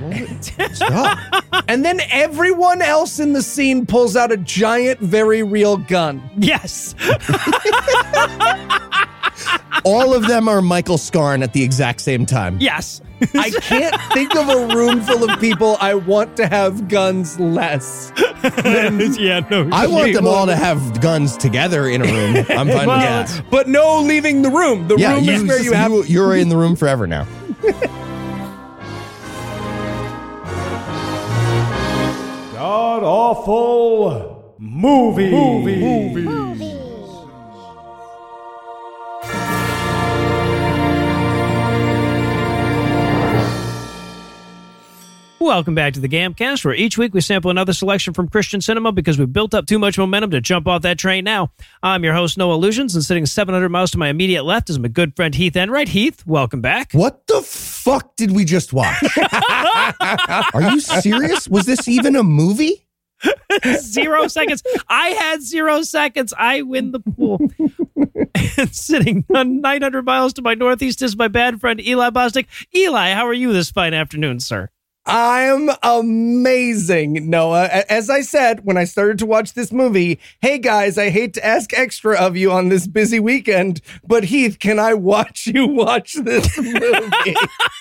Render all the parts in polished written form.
Stop. And then everyone else in the scene pulls out a giant, very real gun. Yes. All of them are Michael Scarn at the exact same time. Yes. I can't think of a room full of people I want to have guns less. Yeah, no. I want them all to have guns together in a room. I'm fine with that. But no leaving the room. The room is where you have... You're in the room forever now. God awful movie. Welcome back to the Gamcast, where each week we sample another selection from Christian cinema because we've built up too much momentum to jump off that train now. I'm your host, Noah Illusions, and sitting 700 miles to my immediate left is my good friend Heath Enright. Heath, welcome back. What the fuck did we just watch? Are you serious? Was this even a movie? 0 seconds. I had 0 seconds. I win the pool. And sitting 900 miles to my northeast is my bad friend Eli Bosnick. Eli, how are you this fine afternoon, sir? I'm amazing, Noah. As I said when I started to watch this movie, hey guys, I hate to ask extra of you on this busy weekend, but Heath, can I watch you watch this movie?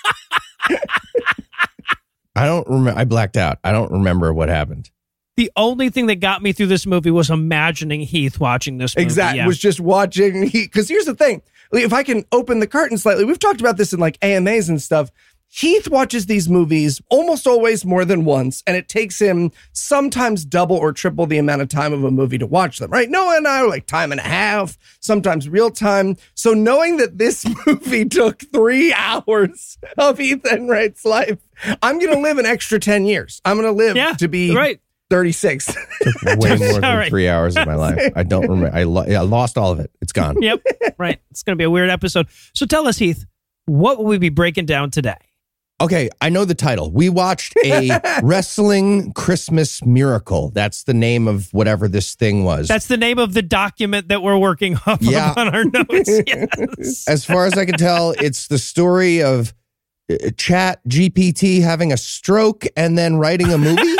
I don't remember. I blacked out. I don't remember what happened. The only thing that got me through this movie was imagining Heath watching this movie. Exactly. Yeah. Was just watching. Because here's the thing. If I can open the curtain slightly, we've talked about this in like AMAs and stuff. Heath watches these movies almost always more than once, and it takes him sometimes double or triple the amount of time of a movie to watch them, right? Noah and I are like time and a half, sometimes real time. So knowing that this movie took 3 hours of Heath Enright's life, I'm going to live an extra 10 years. I'm going to live to be 36. Took way more than 3 hours of my life. I don't remember. I lost all of it. It's gone. Yep. Right. It's going to be a weird episode. So tell us, Heath, what will we be breaking down today? Okay, I know the title. We watched a wrestling Christmas miracle. That's the name of whatever this thing was. That's the name of the document that we're working off of on our notes. Yes. As far as I can tell, it's the story of Chat GPT having a stroke and then writing a movie.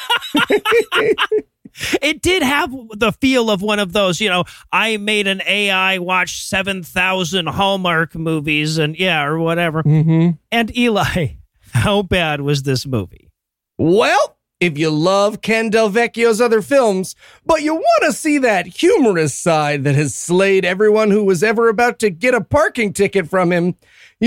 It did have the feel of one of those, I made an AI watch 7,000 Hallmark movies and or whatever. Mm-hmm. And Eli, how bad was this movie? Well, if you love Ken Del Vecchio's other films, but you want to see that humorous side that has slayed everyone who was ever about to get a parking ticket from him,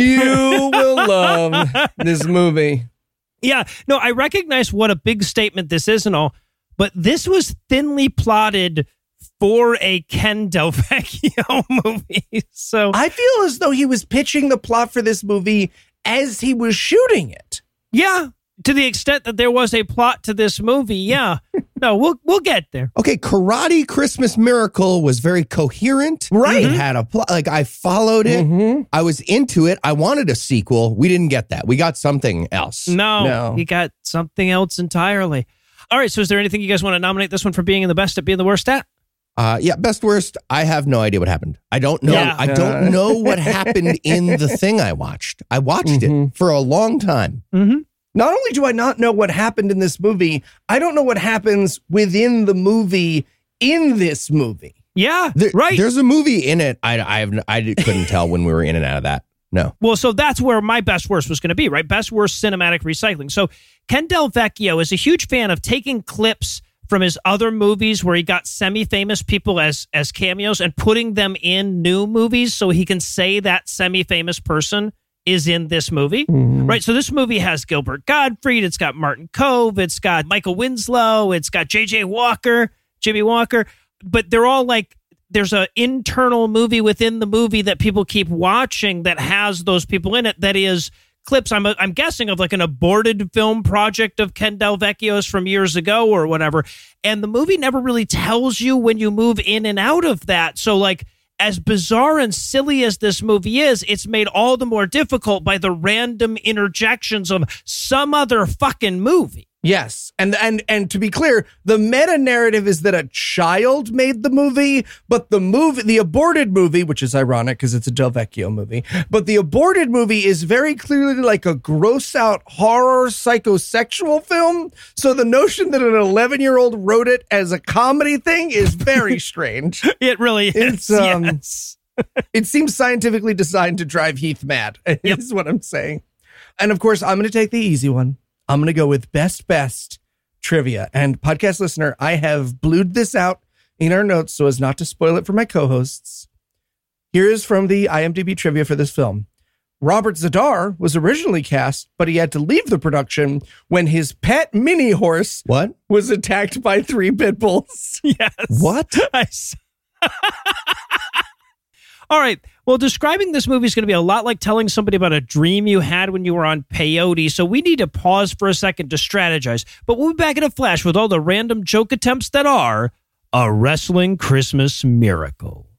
you will love this movie. Yeah, no, I recognize what a big statement this is and all, but this was thinly plotted for a Ken Del Vecchio movie. So I feel as though he was pitching the plot for this movie as he was shooting it. Yeah, to the extent that there was a plot to this movie. Yeah. No, we'll get there. Okay, Karate Christmas Miracle was very coherent. Right. It had a plot. Like, I followed it. Mm-hmm. I was into it. I wanted a sequel. We didn't get that. We got something else. No, he got something else entirely. All right, so is there anything you guys want to nominate this one for being the best at being the worst at? Best worst. I have no idea what happened. I don't know. Yeah. I don't know what happened in the thing I watched. I watched it for a long time. Mm-hmm. Not only do I not know what happened in this movie, I don't know what happens within the movie in this movie. Yeah, right. There's a movie in it. I couldn't tell when we were in and out of that. No. Well, so that's where my best worst was going to be, right? Best worst cinematic recycling. So Ken Del Vecchio is a huge fan of taking clips from his other movies where he got semi-famous people as cameos and putting them in new movies so he can say that semi-famous person is in this movie, right? So this movie has Gilbert Gottfried, it's got Martin Kove, it's got Michael Winslow, it's got J.J. Walker, Jimmy Walker, but they're all like, there's an internal movie within the movie that people keep watching that has those people in it that is clips, I'm guessing, of like an aborted film project of Ken Del Vecchio's from years ago or whatever. And the movie never really tells you when you move in and out of that. So like, as bizarre and silly as this movie is, it's made all the more difficult by the random interjections of some other fucking movie. Yes. And to be clear, the meta narrative is that a child made the movie, but the aborted movie, which is ironic because it's a Del Vecchio movie, but the aborted movie is very clearly like a gross out horror psychosexual film. So the notion that an 11-year-old wrote it as a comedy thing is very strange. It really is. Yes. It seems scientifically designed to drive Heath mad, is what I'm saying. And of course, I'm going to take the easy one. I'm going to go with best trivia. And podcast listener, I have blued this out in our notes so as not to spoil it for my co-hosts. Here is from the IMDb trivia for this film. Robert Zadar was originally cast, but he had to leave the production when his pet mini horse was attacked by 3 pit bulls. Yes. What? All right. Well, describing this movie is going to be a lot like telling somebody about a dream you had when you were on peyote. So we need to pause for a second to strategize. But we'll be back in a flash with all the random joke attempts that are A Wrestling Christmas Miracle.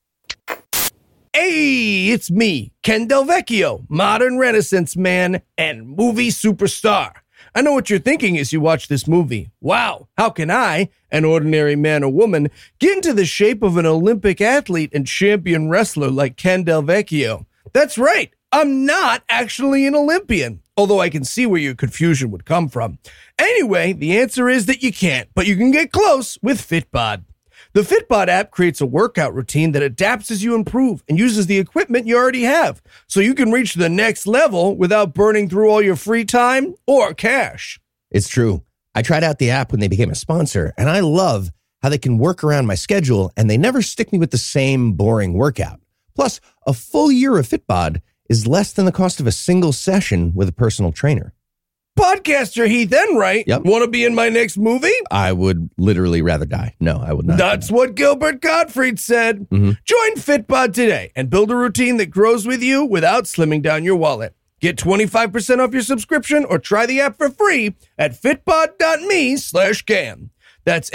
Hey, it's me, Ken Del Vecchio, modern Renaissance man and movie superstar. I know what you're thinking as you watch this movie. Wow, how can I, an ordinary man or woman, get into the shape of an Olympic athlete and champion wrestler like Ken Del Vecchio? That's right, I'm not actually an Olympian, although I can see where your confusion would come from. Anyway, the answer is that you can't, but you can get close with Fitbod. The Fitbod app creates a workout routine that adapts as you improve and uses the equipment you already have, so you can reach the next level without burning through all your free time or cash. It's true. I tried out the app when they became a sponsor, and I love how they can work around my schedule, and they never stick me with the same boring workout. Plus, a full year of Fitbod is less than the cost of a single session with a personal trainer. Podcaster Heath Enright, Yep. Want to be in my next movie? I would literally rather die. No, I would not. That's what Gilbert Gottfried said. Mm-hmm. Join Fitbod today and build a routine that grows with you without slimming down your wallet. Get 25% off your subscription or try the app for free at fitbod.me/gam. That's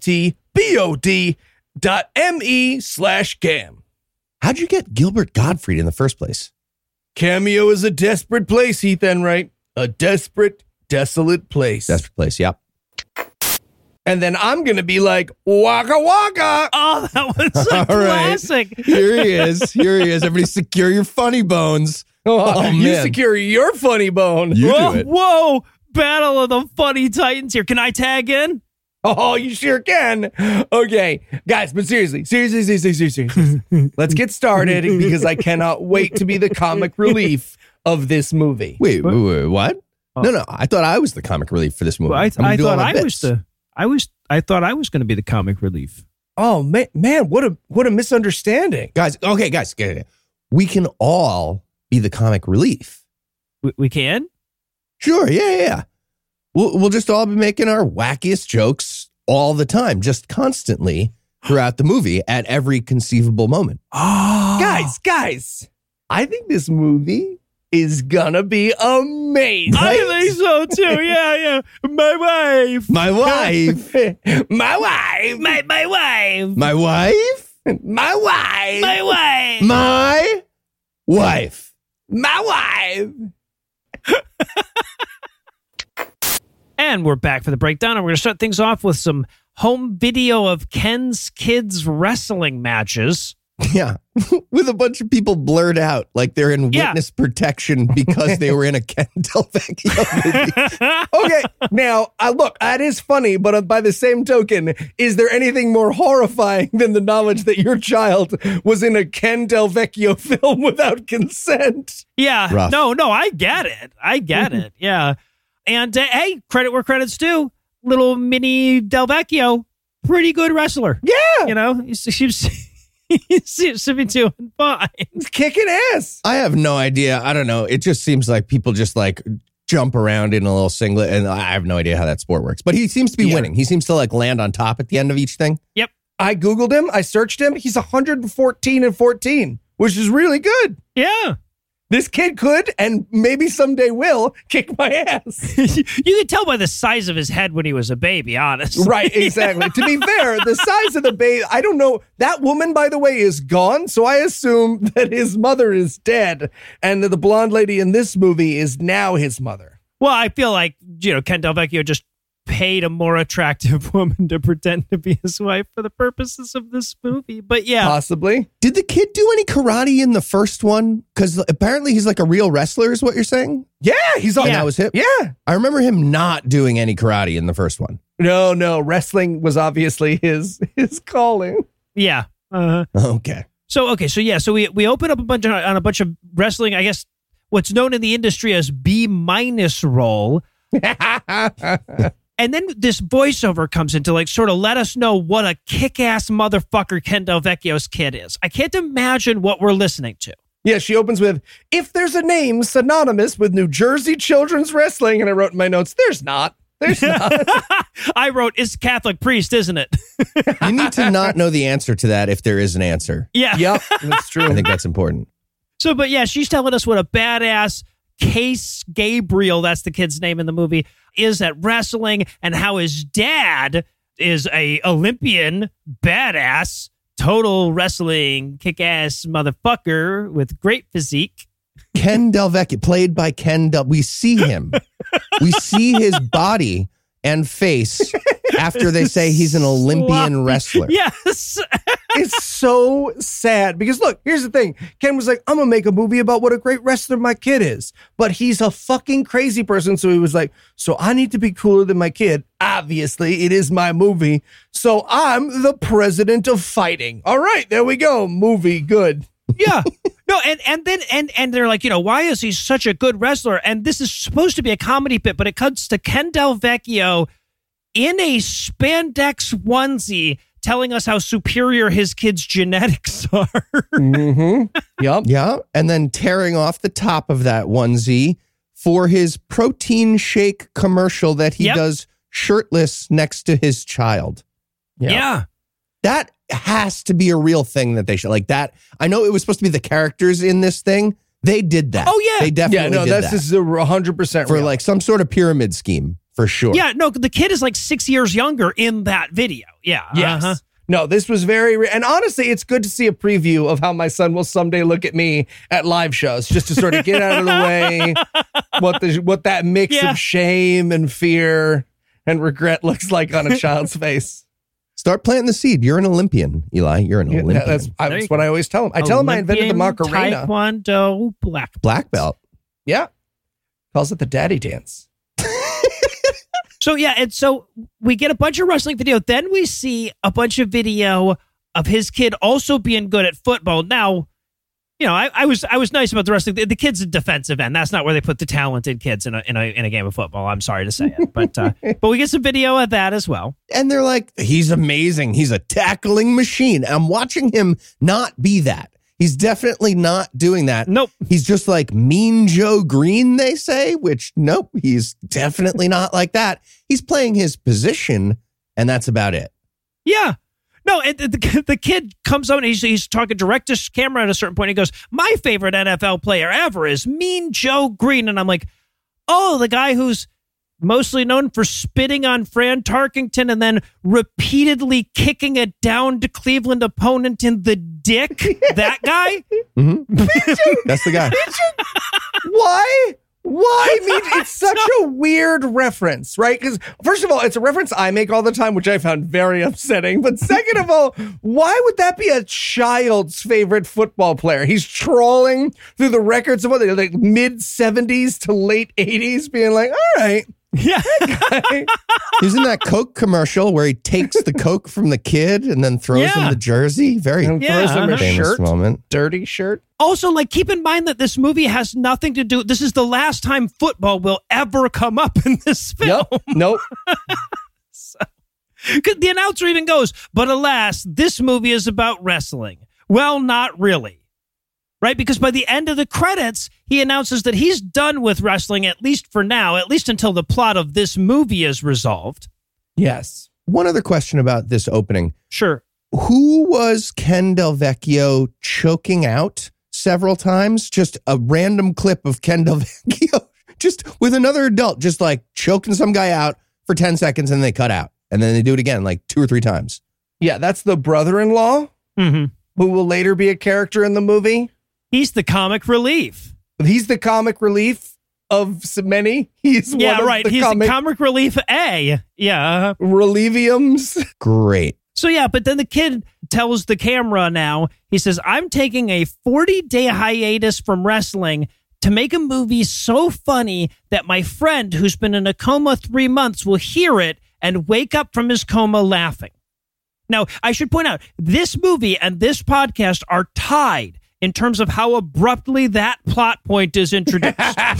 FITBOD.me/gam. How'd you get Gilbert Gottfried in the first place? Cameo is a desperate place, Heath Enright. A desperate, desolate place. Desperate place, yep. And then I'm going to be like, waka waka. Oh, that was a All classic. Right. Here he is. Everybody secure your funny bones. Oh, You man. secure your funny bone. You whoa, do it. whoa. Battle of the Funny Titans here. Can I tag in? Oh, you sure can. Okay, guys, but seriously. Let's get started because I cannot wait to be the comic relief of this movie. Wait, what? Oh. No, I thought I was the comic relief for this movie. Well, I'm gonna I do all thought my I bits. thought I was going to be the comic relief. Oh man, what a misunderstanding. Guys, we can all be the comic relief. We can? Sure, yeah. We'll just all be making our wackiest jokes all the time, just constantly throughout the movie at every conceivable moment. Oh. Guys, I think this movie is gonna be amazing. I think so too. Yeah. My wife. My wife. My wife. My wife. My wife? My wife. My wife. My wife. My wife. And we're back for the breakdown, and we're going to start things off with some home video of Ken's kids' wrestling matches. Yeah. With a bunch of people blurred out like they're in witness protection because they were in a Ken Del Vecchio movie. Okay, now, look, that is funny, but by the same token, is there anything more horrifying than the knowledge that your child was in a Ken Del Vecchio film without consent? Yeah. Rough. No, I get it. it. Yeah. And hey, credit where credit's due. Little mini Del Vecchio, pretty good wrestler. Yeah. You know, he seems to be doing fine. He's kicking ass. I have no idea. I don't know. It just seems like people just like jump around in a little singlet, and I have no idea how that sport works. But he seems to be winning. He seems to like land on top at the end of each thing. Yep. I Googled him. I searched him. He's 114-14, which is really good. Yeah. This kid could, and maybe someday will, kick my ass. You could tell by the size of his head when he was a baby, honestly. Right, exactly. To be fair, the size of the baby, I don't know. That woman, by the way, is gone, so I assume that his mother is dead, and the blonde lady in this movie is now his mother. Well, I feel like, Ken Del Vecchio just paid a more attractive woman to pretend to be his wife for the purposes of this movie. But yeah. Possibly. Did the kid do any karate in the first one? Because apparently he's like a real wrestler, is what you're saying? Yeah, he's all. And that was him? Yeah. I remember him not doing any karate in the first one. No. Wrestling was obviously his calling. Yeah. Uh-huh. Okay. So we open up on a bunch of wrestling, I guess what's known in the industry as B- role. And then this voiceover comes in to like sort of let us know what a kick-ass motherfucker Ken Del Vecchio's kid is. I can't imagine what we're listening to. Yeah, she opens with, if there's a name synonymous with New Jersey children's wrestling, and I wrote in my notes, there's not. There's not. I wrote, it's Catholic priest, isn't it? You need to not know the answer to that if there is an answer. Yeah. Yep, that's true. I think that's important. So, but yeah, she's telling us what a badass Case Gabriel, that's the kid's name in the movie, is at wrestling, and how his dad is a Olympian badass, total wrestling kick-ass motherfucker with great physique. Ken Del Vecchio, played by Ken Del. We see him. We see his body and face after they say he's an Olympian wrestler. Yes. It's so sad because look, here's the thing. Ken was like, I'm gonna make a movie about what a great wrestler my kid is, but he's a fucking crazy person. So he was like, so I need to be cooler than my kid. Obviously it is my movie. So I'm the president of fighting. All right, there we go. Movie. Good. Yeah. No, and they're like, why is he such a good wrestler? And this is supposed to be a comedy bit, but it comes to Ken Del Vecchio in a spandex onesie telling us how superior his kids' genetics are. Mm-hmm. Yep. Yeah. And then tearing off the top of that onesie for his protein shake commercial that he does shirtless next to his child. Yeah. That has to be a real thing that they should like that. I know it was supposed to be the characters in this thing. They did that. Oh, yeah. They definitely did that. This is 100% for real. like some sort of pyramid scheme for sure. Yeah, no, the kid is like 6 years younger in that video. Yeah. Yes. Uh-huh. No, this was very and honestly, it's good to see a preview of how my son will someday look at me at live shows, just to sort of get out of the way what that mix of shame and fear and regret looks like on a child's face. Start planting the seed. You're an Olympian, Eli. You're an Olympian. That's what I always tell him. I tell him I invented the Macarena. Taekwondo black belt. Yeah. Calls it the daddy dance. So, yeah, and so we get a bunch of wrestling video. Then we see a bunch of video of his kid also being good at football. Now, I was nice about the wrestling. The kid's a defensive end. That's not where they put the talented kids in a game of football. I'm sorry to say it, but we get some video of that as well. And they're like, he's amazing. He's a tackling machine. I'm watching him not be that. He's definitely not doing that. Nope. He's just like Mean Joe Green, they say, which nope, he's definitely not like that. He's playing his position, and that's about it. Yeah. No, and the kid comes out and he's talking direct to camera at a certain point. He goes, my favorite NFL player ever is Mean Joe Green. And I'm like, oh, the guy who's mostly known for spitting on Fran Tarkington and then repeatedly kicking a downed Cleveland opponent in the dick. That guy? Mm-hmm. That's the guy. Why? It's such a weird reference, right? Because first of all, it's a reference I make all the time, which I found very upsetting. But second of all, why would that be a child's favorite football player? He's trawling through the records of what they like mid 70s to late 80s, being like, all right. Yeah. He's in that Coke commercial where he takes the Coke from the kid and then throws him the jersey. Very throws him a famous shirt, moment. Dirty shirt. Also, like, keep in mind that this movie has nothing to do. This is the last time football will ever come up in this film. Yep. Nope. The announcer even goes, but alas, this movie is about wrestling. Well, not really. Right? Because by the end of the credits, he announces that he's done with wrestling, at least for now, at least until the plot of this movie is resolved. Yes. One other question about this opening. Sure. Who was Ken Del Vecchio choking out several times? Just a random clip of Ken Del Vecchio just with another adult, just like choking some guy out for 10 seconds and they cut out. And then they do it again like 2 or 3 times. Yeah, that's the brother-in-law who will later be a character in the movie. He's the comic relief. He's the comic relief. of so many. He's one of right. the He's the comic relief A. Yeah. Reliviums. Great. So yeah, but then the kid tells the camera now, he says, I'm taking a 40-day hiatus from wrestling to make a movie so funny that my friend who's been in a coma 3 months will hear it and wake up from his coma laughing. Now, I should point out, this movie and this podcast are tied in terms of how abruptly that plot point is introduced.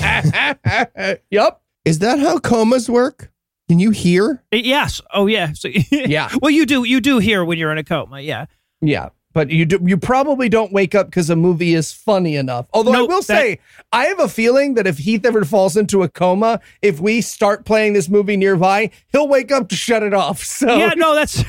Yep. Is that how comas work? Can you hear? Yes. Oh, yeah. So, Yeah. Well, you do hear when you're in a coma. Yeah. Yeah. But you probably don't wake up because a movie is funny enough. Although I will say, I have a feeling that if Heath ever falls into a coma, if we start playing this movie nearby, he'll wake up to shut it off. So yeah, no, that's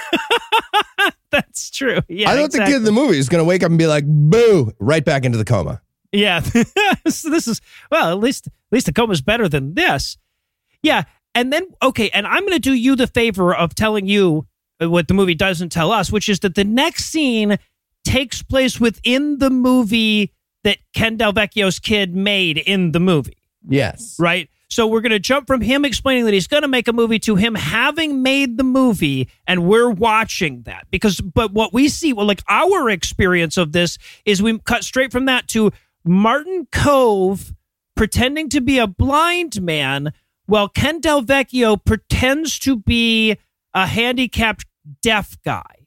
that's true. Yeah, I thought the kid in the movie is going to wake up and be like, boo, right back into the coma. Yeah. So this is, well, at least the coma's better than this. Yeah. And then, okay, and I'm going to do you the favor of telling you what the movie doesn't tell us, which is that the next scene takes place within the movie that Ken Delvecchio's kid made in the movie. yes. Right? So we're going to jump from him explaining that he's going to make a movie to him having made the movie, and we're watching that. But what we see, well, like our experience of this is we cut straight from that to Martin Kove pretending to be a blind man while Ken Delvecchio pretends to be a handicapped deaf guy.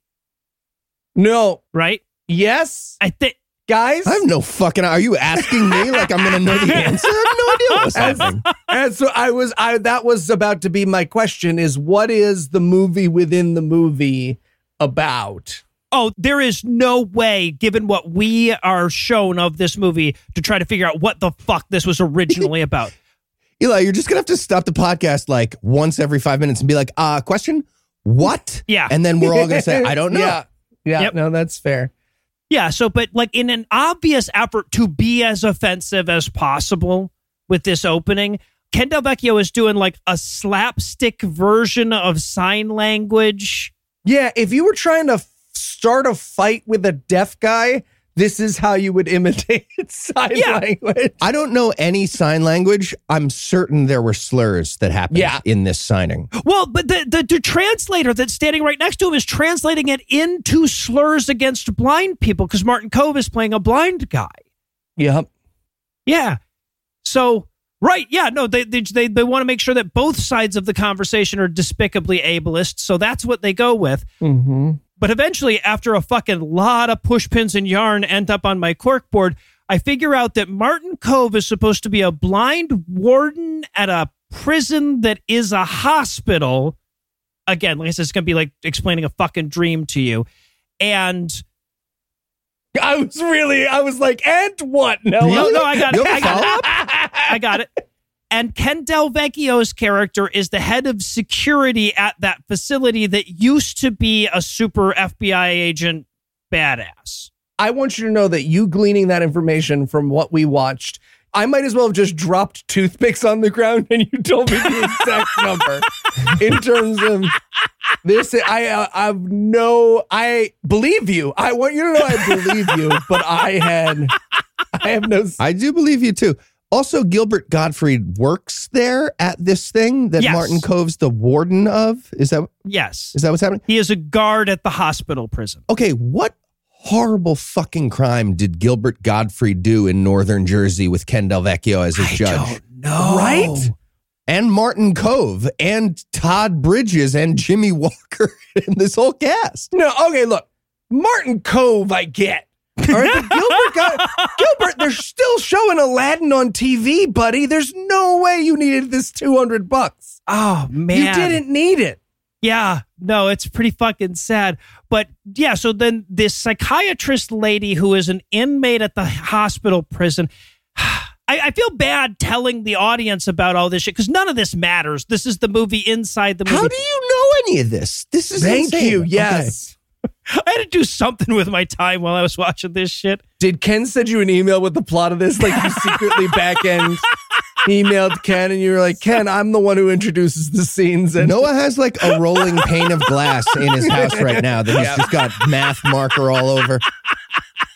No. Right? Yes. I think. Guys. I have no fucking. Are you asking me like I'm going to know the answer? I have no idea what's happening. And so that was about to be my question is, what is the movie within the movie about? Oh, there is no way, given what we are shown of this movie, to try to figure out what the fuck this was originally about. Eli, you're just going to have to stop the podcast like once every 5 minutes and be like, question? What? Yeah. And then we're all going to say, I don't know. Yeah. Yep. No, that's fair. Yeah, so, but like in an obvious effort to be as offensive as possible with this opening, Ken Delvecchio is doing like a slapstick version of sign language. Yeah, if you were trying to start a fight with a deaf guy, this is how you would imitate sign language. I don't know any sign language. I'm certain there were slurs that happened in this signing. Well, but the translator that's standing right next to him is translating it into slurs against blind people because Martin Kove is playing a blind guy. Yep. Yeah. So, right. Yeah. No, they want to make sure that both sides of the conversation are despicably ableist. So that's what they go with. Mm-hmm. But eventually, after a fucking lot of push pins and yarn end up on my corkboard, I figure out that Martin Kove is supposed to be a blind warden at a prison that is a hospital. Again, like I said, it's going to be like explaining a fucking dream to you. And I was like, and what? No, I got it. I got it. And Ken Delvecchio's character is the head of security at that facility that used to be a super FBI agent badass. I want you to know that you gleaning that information from what we watched, I might as well have just dropped toothpicks on the ground and you told me the exact number. In terms of this, I believe you. I want you to know I believe you, but I have no. I do believe you too. Also, Gilbert Gottfried works there at this thing that Martin Kove's the warden of. Is that what's happening? He is a guard at the hospital prison. Okay, what horrible fucking crime did Gilbert Gottfried do in northern Jersey with Ken Delvecchio as his judge? I don't know. Right? And Martin Kove and Todd Bridges and Jimmy Walker and this whole cast. No, okay, look. Martin Kove, I get. All right, but Gilbert, they're still showing Aladdin on TV, buddy. There's no way you needed this $200. Oh, man. You didn't need it. Yeah, no, it's pretty fucking sad. But yeah, so then this psychiatrist lady who is an inmate at the hospital prison, I feel bad telling the audience about all this shit because none of this matters. This is the movie inside the movie. How do you know any of this? This is Thank insane. you. Yes. Okay. I had to do something with my time while I was watching this shit. Did Ken send you an email with the plot of this? Like you secretly back end emailed Ken and you were like, Ken, I'm the one who introduces the scenes. And Noah has like a rolling pane of glass in his house right now that he's just got math marker all over.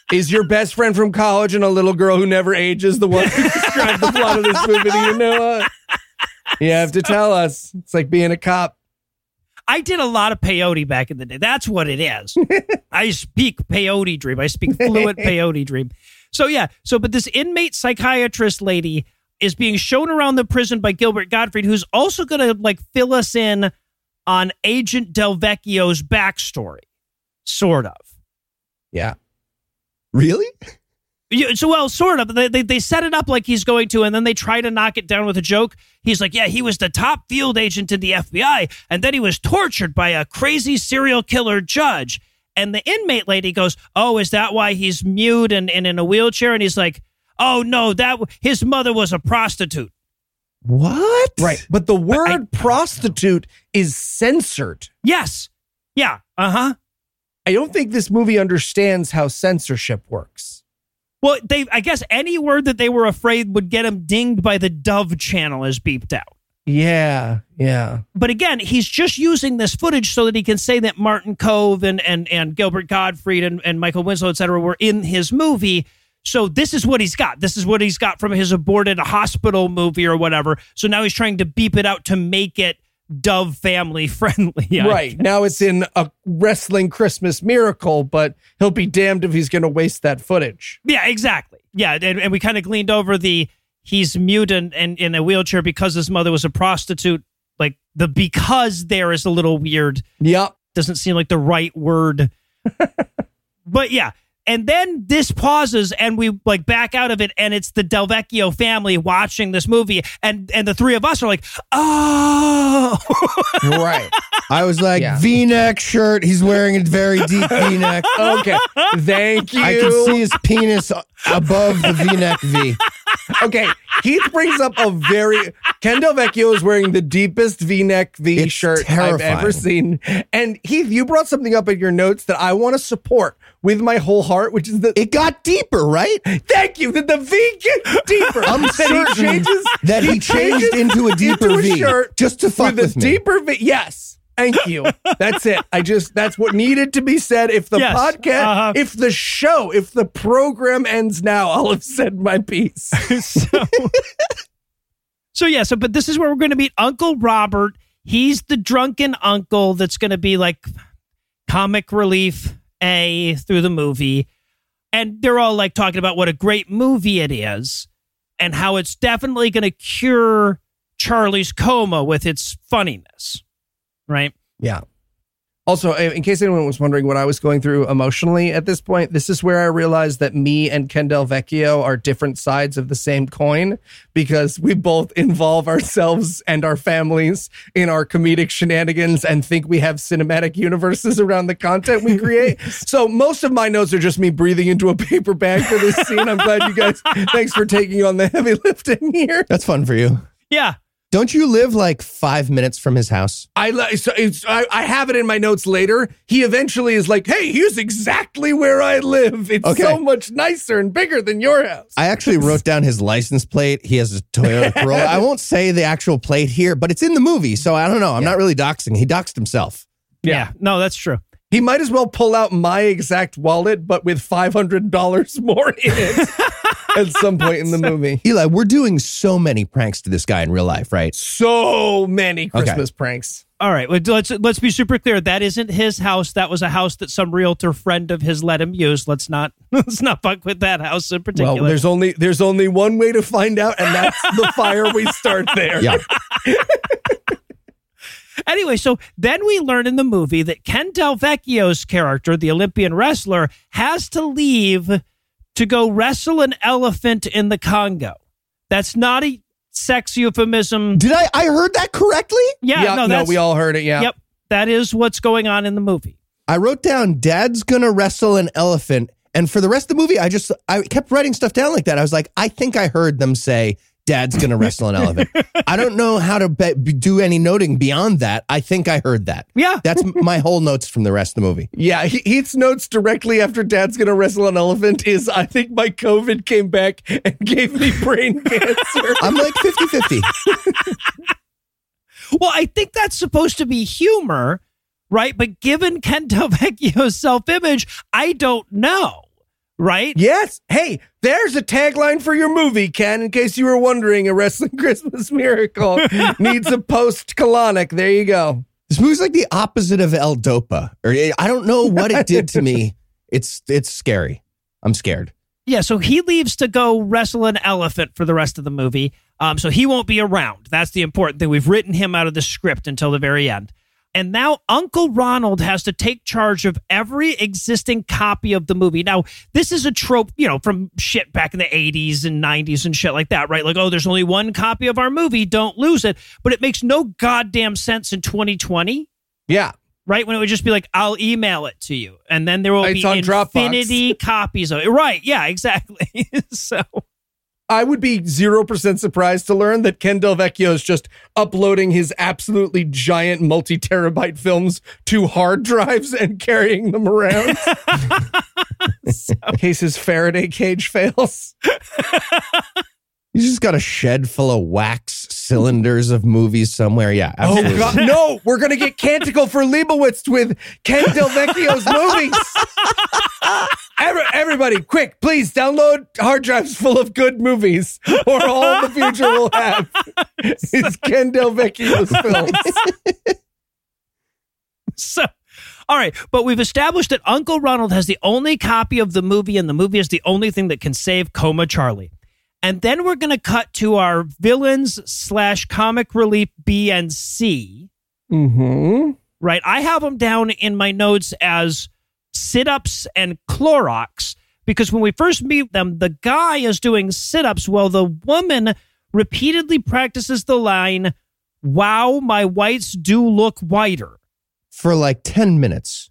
Is your best friend from college and a little girl who never ages the one who described the plot of this movie to you, Noah? You have to tell us. It's like being a cop. I did a lot of peyote back in the day. That's what it is. I speak peyote dream. I speak fluent peyote dream. So but this inmate psychiatrist lady is being shown around the prison by Gilbert Gottfried, who's also going to like fill us in on Agent Delvecchio's backstory, sort of. Yeah. Really? Yeah, so, well, sort of. They set it up like he's going to, and then they try to knock it down with a joke. He's like, yeah, he was the top field agent in the FBI, and then he was tortured by a crazy serial killer judge. And the inmate lady goes, oh, is that why he's mute and in a wheelchair? And he's like, oh, no, his mother was a prostitute. What? Right. But the word prostitute is censored. Yes. Yeah. Uh-huh. I don't think this movie understands how censorship works. Well, I guess any word that they were afraid would get him dinged by the Dove channel is beeped out. Yeah. But again, he's just using this footage so that he can say that Martin Kove and Gilbert Gottfried and Michael Winslow, et cetera, were in his movie. So this is what he's got. This is what he's got from his aborted hospital movie or whatever. So now he's trying to beep it out to make it Dove family friendly. Right. Now it's in a wrestling Christmas Miracle, but he'll be damned if he's going to waste that footage. Yeah, exactly. Yeah. And we kind of gleaned over he's mute and in a wheelchair because his mother was a prostitute. Like the because there is a little weird. Yep. Doesn't seem like the right word. But yeah. And then this pauses and we like back out of it and it's the Delvecchio family watching this movie. And the three of us are like, oh. Right. I was like, V-neck shirt. He's wearing a very deep V-neck. Okay. Thank you. I can see his penis above the V-neck V. Okay. Heath brings up Ken Delvecchio is wearing the deepest V-neck V shirt I've ever seen. And Heath, you brought something up in your notes that I want to support with my whole heart, which is that it got deeper, right? Thank you. That the V gets deeper. I'm certain that he changed into a deeper V shirt just to fuck with me. Deeper V. Yes. Thank you. That's it. that's what needed to be said. If the podcast, if the show, if the program ends now, I'll have said my piece. But this is where we're going to meet Uncle Robert. He's the drunken uncle that's going to be like comic relief through the movie. And they're all like talking about what a great movie it is and how it's definitely going to cure Charlie's coma with its funniness. Right? Yeah. Also, in case anyone was wondering what I was going through emotionally at this point, this is where I realized that me and Ken Delvecchio are different sides of the same coin because we both involve ourselves and our families in our comedic shenanigans and think we have cinematic universes around the content we create. So most of my notes are just me breathing into a paper bag for this scene. I'm glad you guys, thanks for taking on the heavy lifting here. That's fun for you. Yeah. Don't you live like 5 minutes from his house? I have it in my notes later. He eventually is like, hey, here's exactly where I live. It's so much nicer and bigger than your house. I actually wrote down his license plate. He has a Toyota Corolla. I won't say the actual plate here, but it's in the movie. So I don't know. I'm not really doxing. He doxed himself. Yeah. No, that's true. He might as well pull out my exact wallet, but with $500 more in it at some point in the movie. Eli, we're doing so many pranks to this guy in real life, right? So many Christmas pranks. All right, let's be super clear. That isn't his house. That was a house that some realtor friend of his let him use. Let's not fuck with that house in particular. Well, there's only one way to find out, and that's the fire we start there. Yeah. Anyway, so then we learn in the movie that Ken Delvecchio's character, the Olympian wrestler, has to leave to go wrestle an elephant in the Congo. That's not a sex euphemism. Did I heard that correctly? Yeah, no, we all heard it, yeah. Yep, that is what's going on in the movie. I wrote down, Dad's gonna wrestle an elephant, and for the rest of the movie, I kept writing stuff down like that. I was like, I think I heard them say, Dad's going to wrestle an elephant. I don't know how to do any noting beyond that. I think I heard that. Yeah. That's my whole notes from the rest of the movie. Yeah. Heath's notes directly after Dad's going to wrestle an elephant is, I think my COVID came back and gave me brain cancer. I'm like 50-50. Well, I think that's supposed to be humor, right? But given Ken Delvecchio's self-image, I don't know. right? Yes. Hey, there's a tagline for your movie, Ken. In case you were wondering, A Wrestling Christmas Miracle needs a post-colonic. There you go. This movie's like the opposite of L-Dopa. Or I don't know what it did to me. It's scary. I'm scared. Yeah, so he leaves to go wrestle an elephant for the rest of the movie. So he won't be around. That's the important thing. We've written him out of the script until the very end. And now Uncle Ronald has to take charge of every existing copy of the movie. Now, this is a trope, from shit back in the 80s and 90s and shit like that, right? Like, oh, there's only one copy of our movie. Don't lose it. But it makes no goddamn sense in 2020. Yeah. Right? When it would just be like, I'll email it to you. And then there will be infinity copies of it. Right. Yeah, exactly. So I would be 0% surprised to learn that Ken Del Vecchio is just uploading his absolutely giant multi-terabyte films to hard drives and carrying them around in case his Faraday cage fails. You just got a shed full of wax cylinders of movies somewhere. Yeah, absolutely. Oh, God. No, we're going to get Canticle for Leibowitz with Ken Del Vecchio's movies. Everybody, quick, please download hard drives full of good movies, or all the future will have is Ken Del Vecchio's films. So, all right, but we've established that Uncle Ronald has the only copy of the movie, and the movie is the only thing that can save Coma Charlie. And then we're going to cut to our villains / comic relief B and C. Mm-hmm. Right? I have them down in my notes as sit-ups and Clorox, because when we first meet them, the guy is doing sit-ups while the woman repeatedly practices the line, "Wow, my whites do look whiter." For like 10 minutes.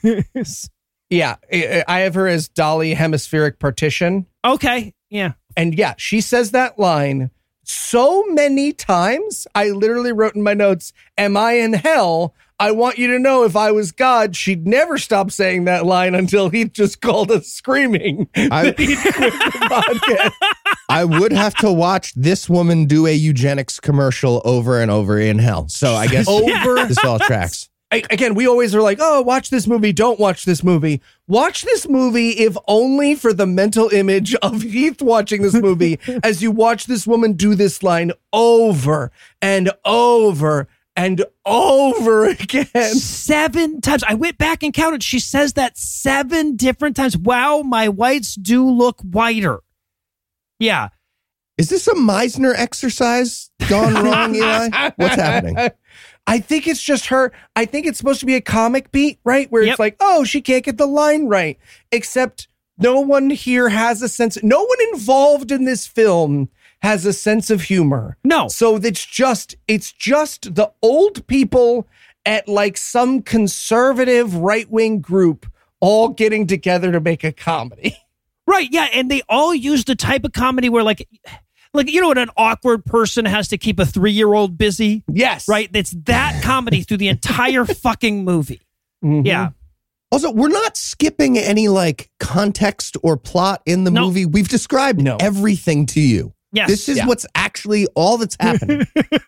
Yeah, I have her as Dolly Hemispheric Partition. Okay, yeah. And yeah, she says that line so many times. I literally wrote in my notes, "Am I in hell? I want you to know if I was God, she'd never stop saying that line until he just called us screaming. He'd quit the podcast." I would have to watch this woman do a eugenics commercial over and over in hell. So I guess this all tracks. Again, we always are like, oh, watch this movie. Don't watch this movie. Watch this movie, if only for the mental image of Heath watching this movie as you watch this woman do this line over and over and over again. 7 times. I went back and counted. She says that 7 different times. Wow, my whites do look whiter. Yeah. Is this a Meisner exercise gone wrong, Eli? What's happening? I think it's just her. I think it's supposed to be a comic beat, right? Where it's like, oh, she can't get the line right. Except no one here has a sense. No one involved in this film has a sense of humor. No. So it's just the old people at like some conservative right-wing group all getting together to make a comedy. Right. Yeah. And they all use the type of comedy where like, you know what, an awkward person has to keep a 3-year-old busy? Yes. Right? It's that comedy through the entire fucking movie. Mm-hmm. Yeah. Also, we're not skipping any like context or plot in the movie. We've described everything to you. Yes. This is what's actually all that's happening.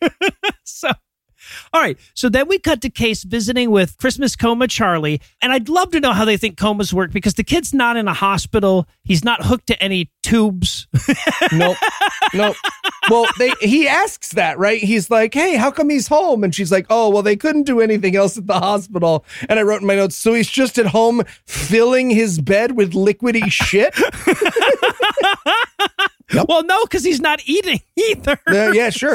So, all right. So then we cut to Case visiting with Christmas Coma Charlie. And I'd love to know how they think comas work, because the kid's not in a hospital. He's not hooked to any tubes. Nope. Well, he asks that, right? He's like, hey, how come he's home? And she's like, oh, well, they couldn't do anything else at the hospital. And I wrote in my notes, so he's just at home filling his bed with liquidy shit? Yep. Well, no, because he's not eating either. Yeah, sure.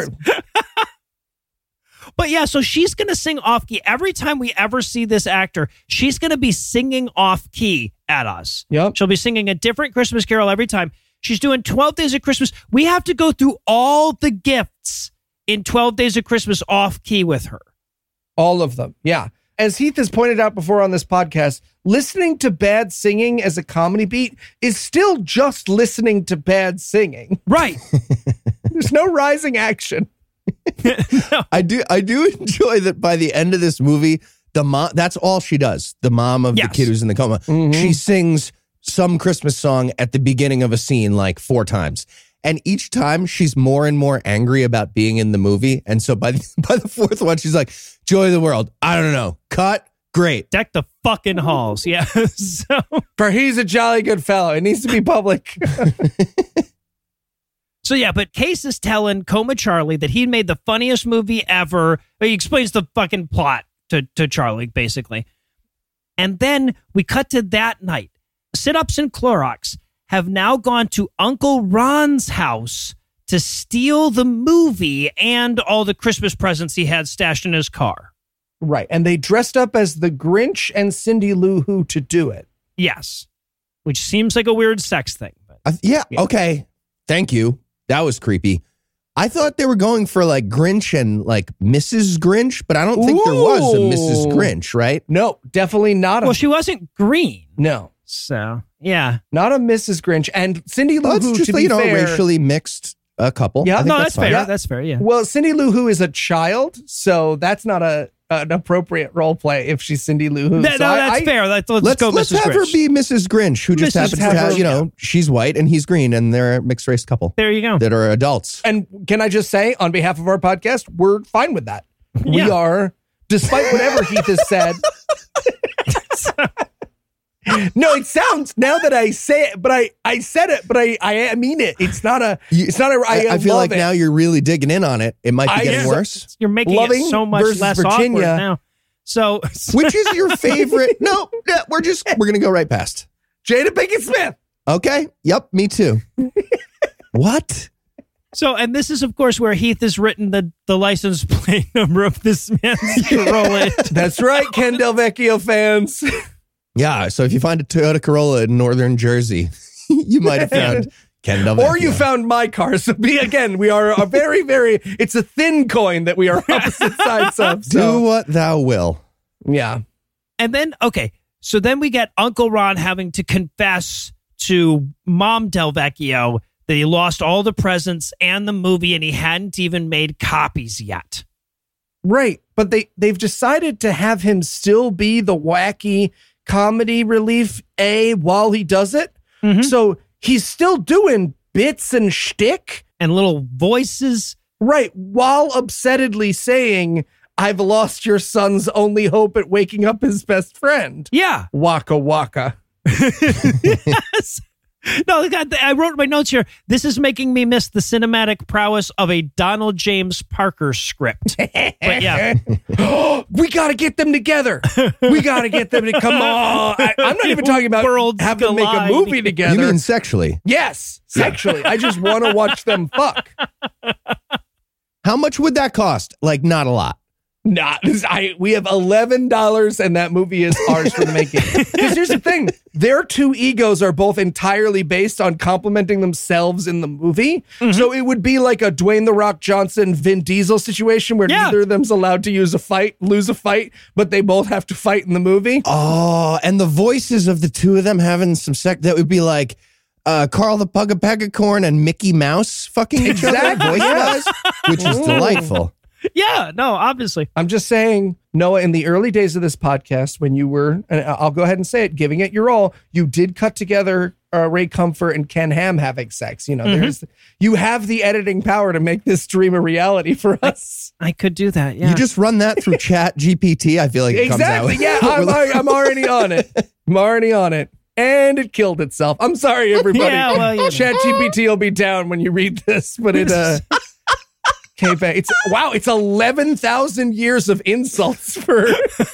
But yeah, so she's going to sing off key. Every time we ever see this actor, she's going to be singing off key at us. Yep. She'll be singing a different Christmas carol every time. She's doing 12 Days of Christmas. We have to go through all the gifts in 12 Days of Christmas off key with her. All of them. Yeah. As Heath has pointed out before on this podcast, listening to bad singing as a comedy beat is still just listening to bad singing. Right. There's no rising action. No. I do enjoy that by the end of this movie, the mom, that's all she does. The mom of the kid who's in the coma. Mm-hmm. She sings some Christmas song at the beginning of a scene like 4 times. And each time she's more and more angry about being in the movie. And so by the 4th one, she's like, joy of the world. I don't know. Cut. Great. Deck the fucking halls. Yeah. So, For he's a jolly good fellow. It needs to be public. so yeah, but Case is telling Coma Charlie that he made the funniest movie ever. He explains the fucking plot to Charlie, basically. And then we cut to that night. Sit-Ups and Clorox have now gone to Uncle Ron's house to steal the movie and all the Christmas presents he had stashed in his car. Right. And they dressed up as the Grinch and Cindy Lou Who to do it. Yes. Which seems like a weird sex thing. But. Yeah. Okay. Thank you. That was creepy. I thought they were going for like Grinch and like Mrs. Grinch, but I don't think there was a Mrs. Grinch, right? No, definitely not. Well, she wasn't green. No. So, yeah. Not a Mrs. Grinch. And Cindy Lou Well, Who, it's just to be fair, racially mixed couple. Yeah. I think No, that's fair. fine. That's fair, yeah. Well, Cindy Lou Who is a child, so that's not an appropriate role play if she's Cindy Lou Who. That's fair. Let's go Let's Mrs. have Grinch. her be Mrs. Grinch, who just Mrs. happens to Have have, her- she's white and he's green and they're a mixed race couple There you go. that are adults. And can I just say, on behalf of our podcast, we're fine with that. We Yeah. are, despite whatever Heath has said. No, it sounds, now that I say it, but I said it, but I mean it. It's not a, I feel love like it. now you're really digging in on it. It might be getting Yeah. worse. You're making Loving it so much versus less Virginia. awkward now. So, Which is your favorite? No, yeah, we're going to go right past. Jada Pinkett Smith. Okay. Yep. Me too. What? and this is, of course, where Heath has written the license plate number of this man's Corolla. That's right, Ken Del Vecchio fans. Yeah. So if you find a Toyota Corolla in northern Jersey, you might have found Ken Del Or you Vecchio. found my car. So we are a very, very, it's a thin coin that we are opposite sides of. Do So, what thou will. yeah. And then, okay, so then we get Uncle Ron having to confess to Mom Del Vecchio that he lost all the presents and the movie and he hadn't even made copies yet. Right. But they've decided to have him still be the wacky comedy relief while he does it. Mhm. So he's still doing bits and shtick. And little voices. Right. While upsettedly saying, I've lost your son's only hope at waking up his best friend. Yeah. Waka waka. Yes. No, God, I wrote in my notes here, this is making me miss the cinematic prowess of a Donald James Parker script. But yeah. We got to get them together. We got to get them to come on. I'm not even talking about Worlds have them make a collide. movie You together. mean sexually? Yes, sexually. I just want to watch them fuck. How much would that cost? Like, not a lot. Nah, we have $11 and that movie is ours for the making. Because here's the thing. Their two egos are both entirely based on complimenting themselves in the movie. Mm-hmm. So it would be like a Dwayne The Rock Johnson, Vin Diesel situation where Yeah. neither of them's allowed to lose a fight, but they both have to fight in the movie. Oh, and the voices of the two of them having some sex, that would be like Carl the Puggapegacorn and Mickey Mouse fucking each other Exactly, voice-wise, which is delightful. Yeah, no, obviously. I'm just saying, Noah, in the early days of this podcast, when you were, and I'll go ahead and say it, giving it your all, you did cut together Ray Comfort and Ken Ham having sex. You know, you have the editing power to make this dream a reality for us. I could do that, yeah. You just run that through Chat GPT. I feel like it Exactly. comes Yeah, out. I'm already on it. I'm already on it. And it killed itself. I'm sorry, everybody. Yeah, well, you know. ChatGPT will be down when you read this, but it came back. It's 11,000 years of insults for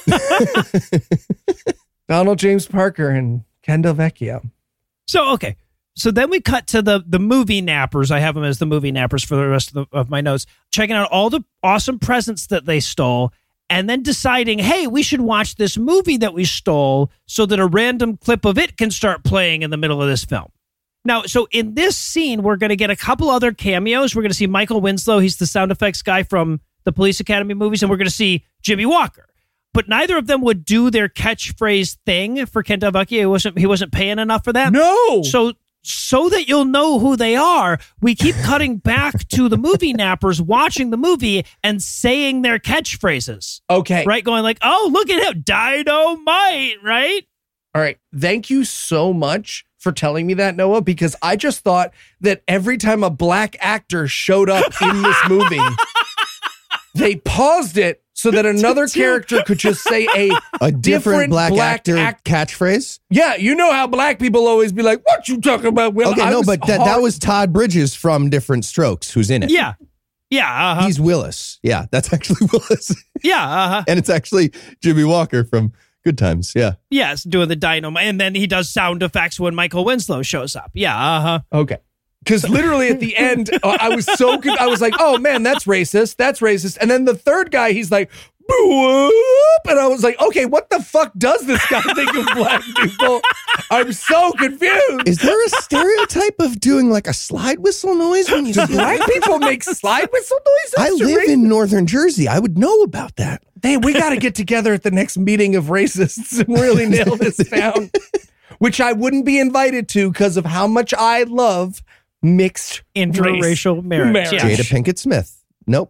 Donald James Parker and Ken Del Vecchio. So, okay. So then we cut to the movie nappers. I have them as the movie nappers for the rest of my notes. Checking out all the awesome presents that they stole and then deciding, hey, we should watch this movie that we stole so that a random clip of it can start playing in the middle of this film. Now, so in this scene, we're going to get a couple other cameos. We're going to see Michael Winslow. He's the sound effects guy from the Police Academy movies. And we're going to see Jimmy Walker. But neither of them would do their catchphrase thing for Ken Del Vecchio. He wasn't paying enough for that. No. So that you'll know who they are, we keep cutting back to the movie nappers watching the movie and saying their catchphrases. Okay. Right? Going like, oh, look at him. Dynamite, right? All right. Thank you so much for telling me that, Noah, because I just thought that every time a black actor showed up in this movie, they paused it so that another character could just say A different black actor catchphrase? Yeah, you know how black people always be like, what you talking about, Will? Okay, but that was Todd Bridges from Different Strokes who's in it. Yeah. Yeah. He's Willis. Yeah, that's actually Willis. Yeah. And it's actually Jimmy Walker from Good Times. Yeah. Yes, doing the dynamite. And then he does sound effects when Michael Winslow shows up. Yeah. Okay. Because literally at the end, I was so good. I was like, oh man, that's racist. That's racist. And then the third guy, he's like, boop. And I was like, okay, what the fuck does this guy think of black people? I'm so confused. Is there a stereotype of doing like a slide whistle noise when you Do black people make slide whistle noises? I live in northern Jersey. I would know about that. Hey, we got to get together at the next meeting of racists and really nail this down. Which I wouldn't be invited to because of how much I love mixed Interracial marriage. Yeah. Jada Pinkett Smith. Nope.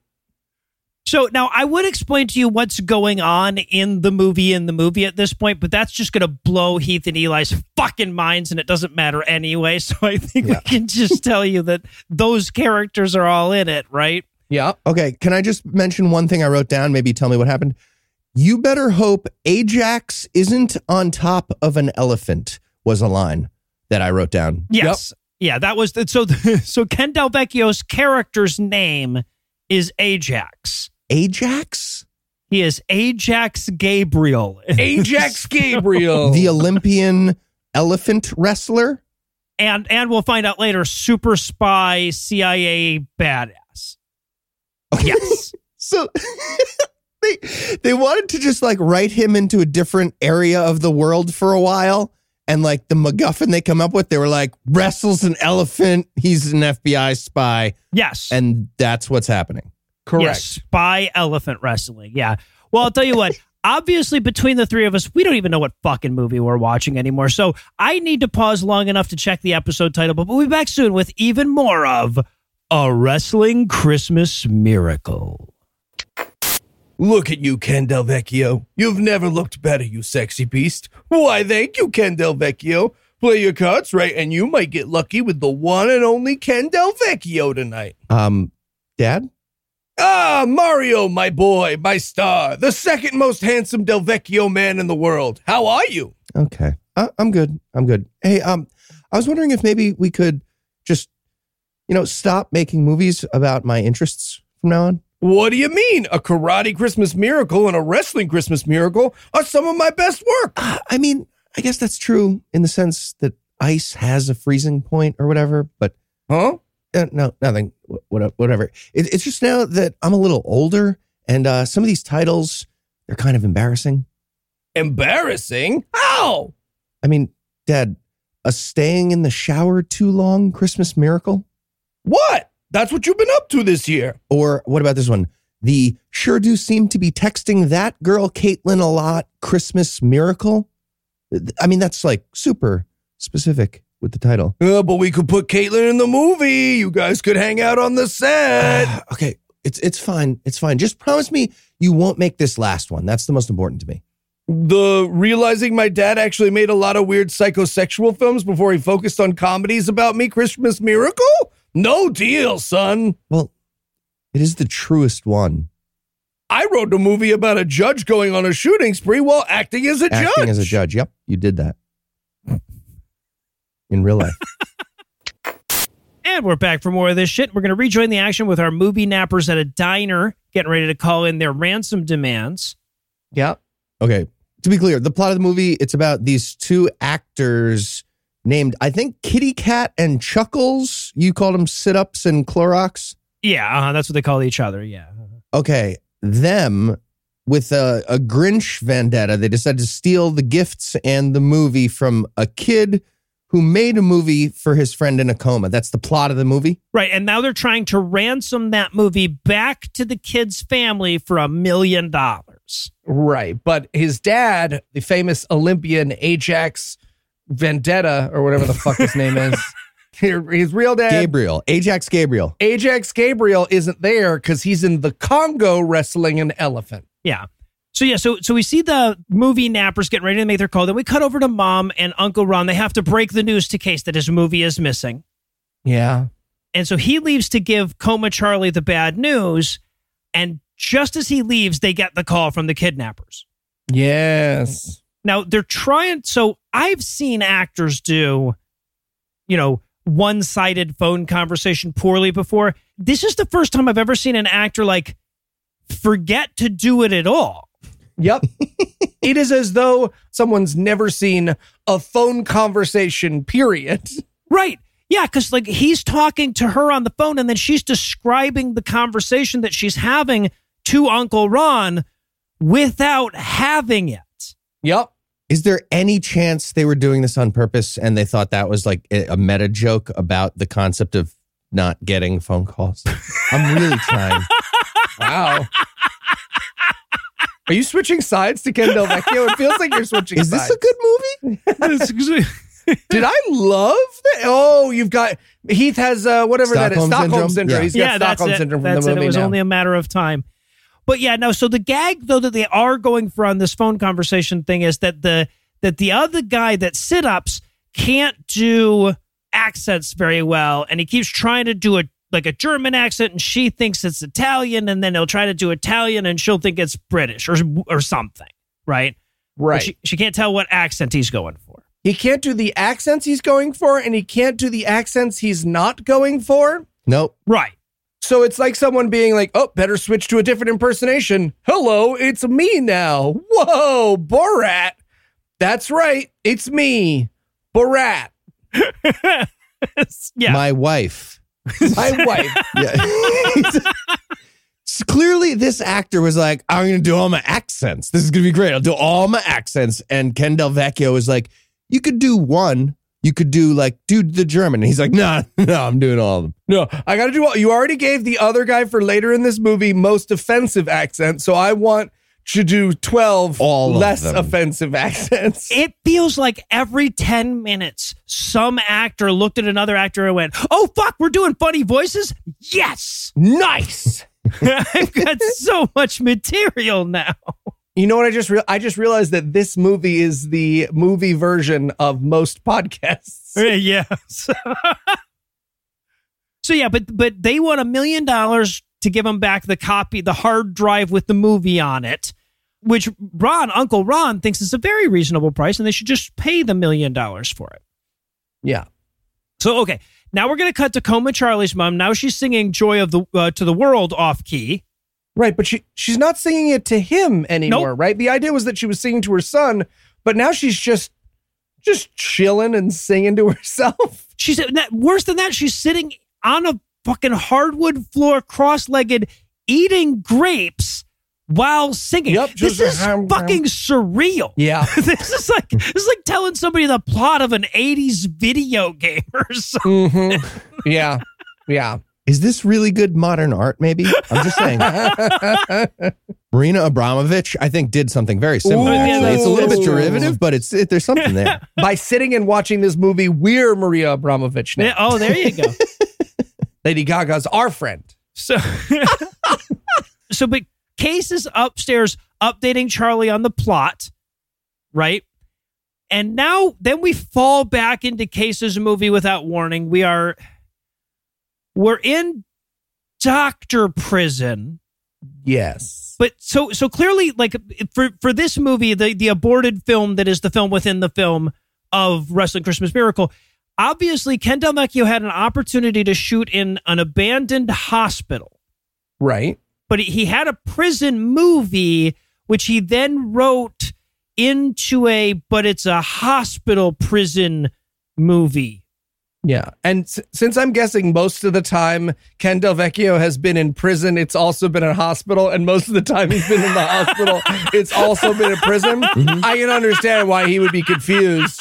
So now I would explain to you what's going on in the movie at this point, but that's just going to blow Heath and Eli's fucking minds, and it doesn't matter anyway. So I think we can just tell you that those characters are all in it, right? Yeah. Okay, can I just mention one thing I wrote down? Maybe tell me what happened. You better hope Ajax isn't on top of an elephant was a line that I wrote down. Yes. Yep. Yeah, that was so Ken Del Vecchio's character's name is Ajax. Ajax? He is Ajax Gabriel. Ajax Gabriel. The Olympian elephant wrestler? And we'll find out later, super spy CIA badass. Okay. Yes. So they wanted to just like write him into a different area of the world for a while. And like the MacGuffin they come up with, they were like, wrestles an elephant. He's an FBI spy. Yes. And that's what's happening. Correct. Yes, spy elephant wrestling. Yeah. Well, I'll tell you what. Obviously, between the three of us, we don't even know what fucking movie we're watching anymore. So I need to pause long enough to check the episode title, but we'll be back soon with even more of A Wrestling Christmas Miracle. Look at you, Ken Del Vecchio. You've never looked better, you sexy beast. Why, thank you, Ken Del Vecchio. Play your cards right, and you might get lucky with the one and only Ken Del Vecchio tonight. Dad? Ah, Mario, my boy, my star, the second most handsome Del Vecchio man in the world. How are you? Okay. I'm good. Hey, I was wondering if maybe we could just, stop making movies about my interests from now on. What do you mean? A karate Christmas miracle and a wrestling Christmas miracle are some of my best work. I mean, I guess that's true in the sense that ice has a freezing point or whatever, but... Huh? No, nothing. Whatever. It's just now that I'm a little older and some of these titles, they're kind of embarrassing. Embarrassing? How? I mean, Dad, a staying in the shower too long Christmas miracle? What? That's what you've been up to this year. Or what about this one? The sure do seem to be texting that girl Caitlin a lot Christmas miracle? I mean, that's like super specific with the title. But we could put Caitlin in the movie. You guys could hang out on the set. Okay, it's fine. It's fine. Just promise me you won't make this last one. That's the most important to me. The realizing my dad actually made a lot of weird psychosexual films before he focused on comedies about me Christmas miracle? No deal, son. Well, it is the truest one. I wrote a movie about a judge going on a shooting spree while acting as a judge. Acting as a judge. Yep, you did that. In real life. And we're back for more of this shit. We're going to rejoin the action with our movie nappers at a diner, getting ready to call in their ransom demands. Yep. Okay. To be clear, the plot of the movie, it's about these two actors named, I think, Kitty Cat and Chuckles. You called them Sit-Ups and Clorox? Yeah, that's what they call each other, yeah. Okay. Them, with a Grinch vendetta, they decided to steal the gifts and the movie from a kid who made a movie for his friend in a coma. That's the plot of the movie? Right, and now they're trying to ransom that movie back to the kid's family for $1 million. Right, but his dad, the famous Olympian Ajax Vendetta, or whatever the fuck his name is, his real dad... Ajax Gabriel. Ajax Gabriel isn't there because he's in the Congo wrestling an elephant. Yeah. So we see the movie nappers getting ready to make their call. Then we cut over to Mom and Uncle Ron. They have to break the news to Case that his movie is missing. Yeah. And so he leaves to give Coma Charlie the bad news. And just as he leaves, they get the call from the kidnappers. Yes. Now they're trying. So I've seen actors do, one-sided phone conversation poorly before. This is the first time I've ever seen an actor forget to do it at all. Yep. It is as though someone's never seen a phone conversation, period. Right. Yeah, because he's talking to her on the phone and then she's describing the conversation that she's having to Uncle Ron without having it. Yep. Is there any chance they were doing this on purpose and they thought that was a meta joke about the concept of not getting phone calls? I'm really trying. Wow. Are you switching sides to Ken Del Vecchio? It feels like you're switching Is sides. this a good movie? Did I love that? Oh, you've got... Heath has whatever that is. Stockholm Syndrome. Yeah. He's got Stockholm Syndrome from that's the movie It was now. only a matter of time. But yeah, no, so the gag, though, that they are going for on this phone conversation thing is that the other guy that sit-ups can't do accents very well, and he keeps trying to do a German accent, and she thinks it's Italian, and then he'll try to do Italian, and she'll think it's British or something, right? Right. But she can't tell what accent he's going for. He can't do the accents he's going for, and he can't do the accents he's not going for. Nope. Right. So it's like someone being like, oh, better switch to a different impersonation. Hello, it's me now. Whoa, Borat. That's right. It's me, Borat. Yeah. My wife. My wife. Yeah. So clearly, this actor was like, I'm going to do all my accents. This is going to be great. I'll do all my accents. And Ken Del Vecchio was like, you could do one. You could do do the German. And he's like, no, I'm doing all of them. No, I got to do all. You already gave the other guy for later in this movie most offensive accent. So I want to do 12 All of less them. offensive accents. It feels like every 10 minutes, some actor looked at another actor and went, oh, fuck, we're doing funny voices? Yes. Nice. I've got so much material now. You know what I just realized that this movie is the movie version of most podcasts. Yeah. So yeah, but they want $1 million to give them back the hard drive with the movie on it, which Uncle Ron thinks is a very reasonable price, and they should just pay the $1 million for it. Yeah. So, okay, now we're going to cut to Coma Charlie's mom. Now she's singing Joy of to the World off key. Right, but she's not singing it to him anymore, Nope. right? The idea was that she was singing to her son, but now she's just chilling and singing to herself. She's worse than that. She's sitting on a fucking hardwood floor, cross-legged, eating grapes while singing. Yep, this is fucking surreal. Yeah. This is like telling somebody the plot of an 80s video game or something. Mm-hmm. Yeah. Yeah. Is this really good modern art, maybe? I'm just saying. Marina Abramovich, I think, did something very similar, Ooh, actually. It's a little bit ooh. derivative, but there's something there. By sitting and watching this movie, we're Maria Abramovich now. Yeah, oh, there you go. Lady Gaga's our friend. So but Case is upstairs updating Charlie on the plot, right? And then we fall back into Case's movie without warning. We're in doctor prison. Yes. But so clearly, for this movie, the aborted film that is the film within the film of Wrestling Christmas Miracle, obviously Ken Del Vecchio had an opportunity to shoot in an abandoned hospital. Right. But he had a prison movie, which he then wrote into but it's a hospital prison movie. Yeah. And since I'm guessing most of the time Ken Del Vecchio has been in prison, it's also been in a hospital. And most of the time he's been in the hospital, it's also been in prison. Mm-hmm. I can understand why he would be confused.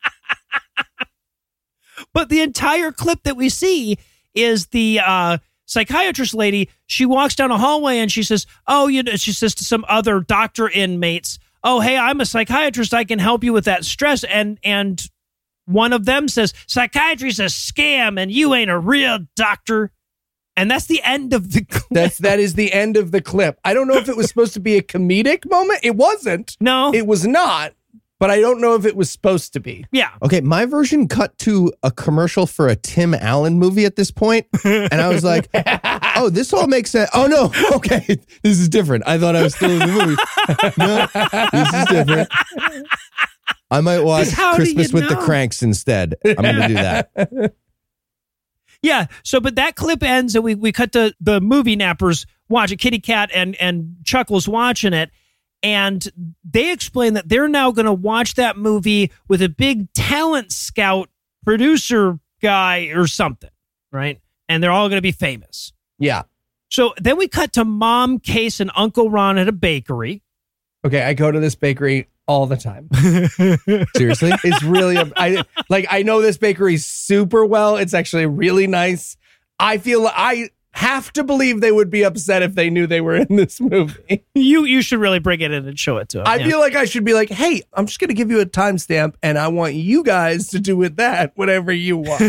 But the entire clip that we see is the psychiatrist lady. She walks down a hallway and she says, she says to some other doctor inmates, oh, hey, I'm a psychiatrist. I can help you with that stress. And one of them says, psychiatry's a scam and you ain't a real doctor. And that's the end of the clip. That is the end of the clip. I don't know if it was supposed to be a comedic moment. It wasn't. No. It was not. but I don't know if it was supposed to be. Yeah. Okay, my version cut to a commercial for a Tim Allen movie at this point, and I was like, oh, this all makes sense. Oh, no, okay, this is different. I thought I was still in the movie. No, this is different. I might watch Christmas with the Cranks instead. I'm going to do that. Yeah. So, but that clip ends and we cut to the movie nappers watch it, Kitty Cat and Chuckles watching it. And they explain that they're now going to watch that movie with a big talent scout producer guy or something, right? And they're all going to be famous. Yeah. So then we cut to Mom, Case, and Uncle Ron at a bakery. Okay, I go to this bakery all the time. Seriously? It's really, I know this bakery super well. It's actually really nice. I feel I have to believe they would be upset if they knew they were in this movie. You should really bring it in and show it to them. I feel like I should be like, hey, I'm just going to give you a timestamp and I want you guys to do with that whatever you want.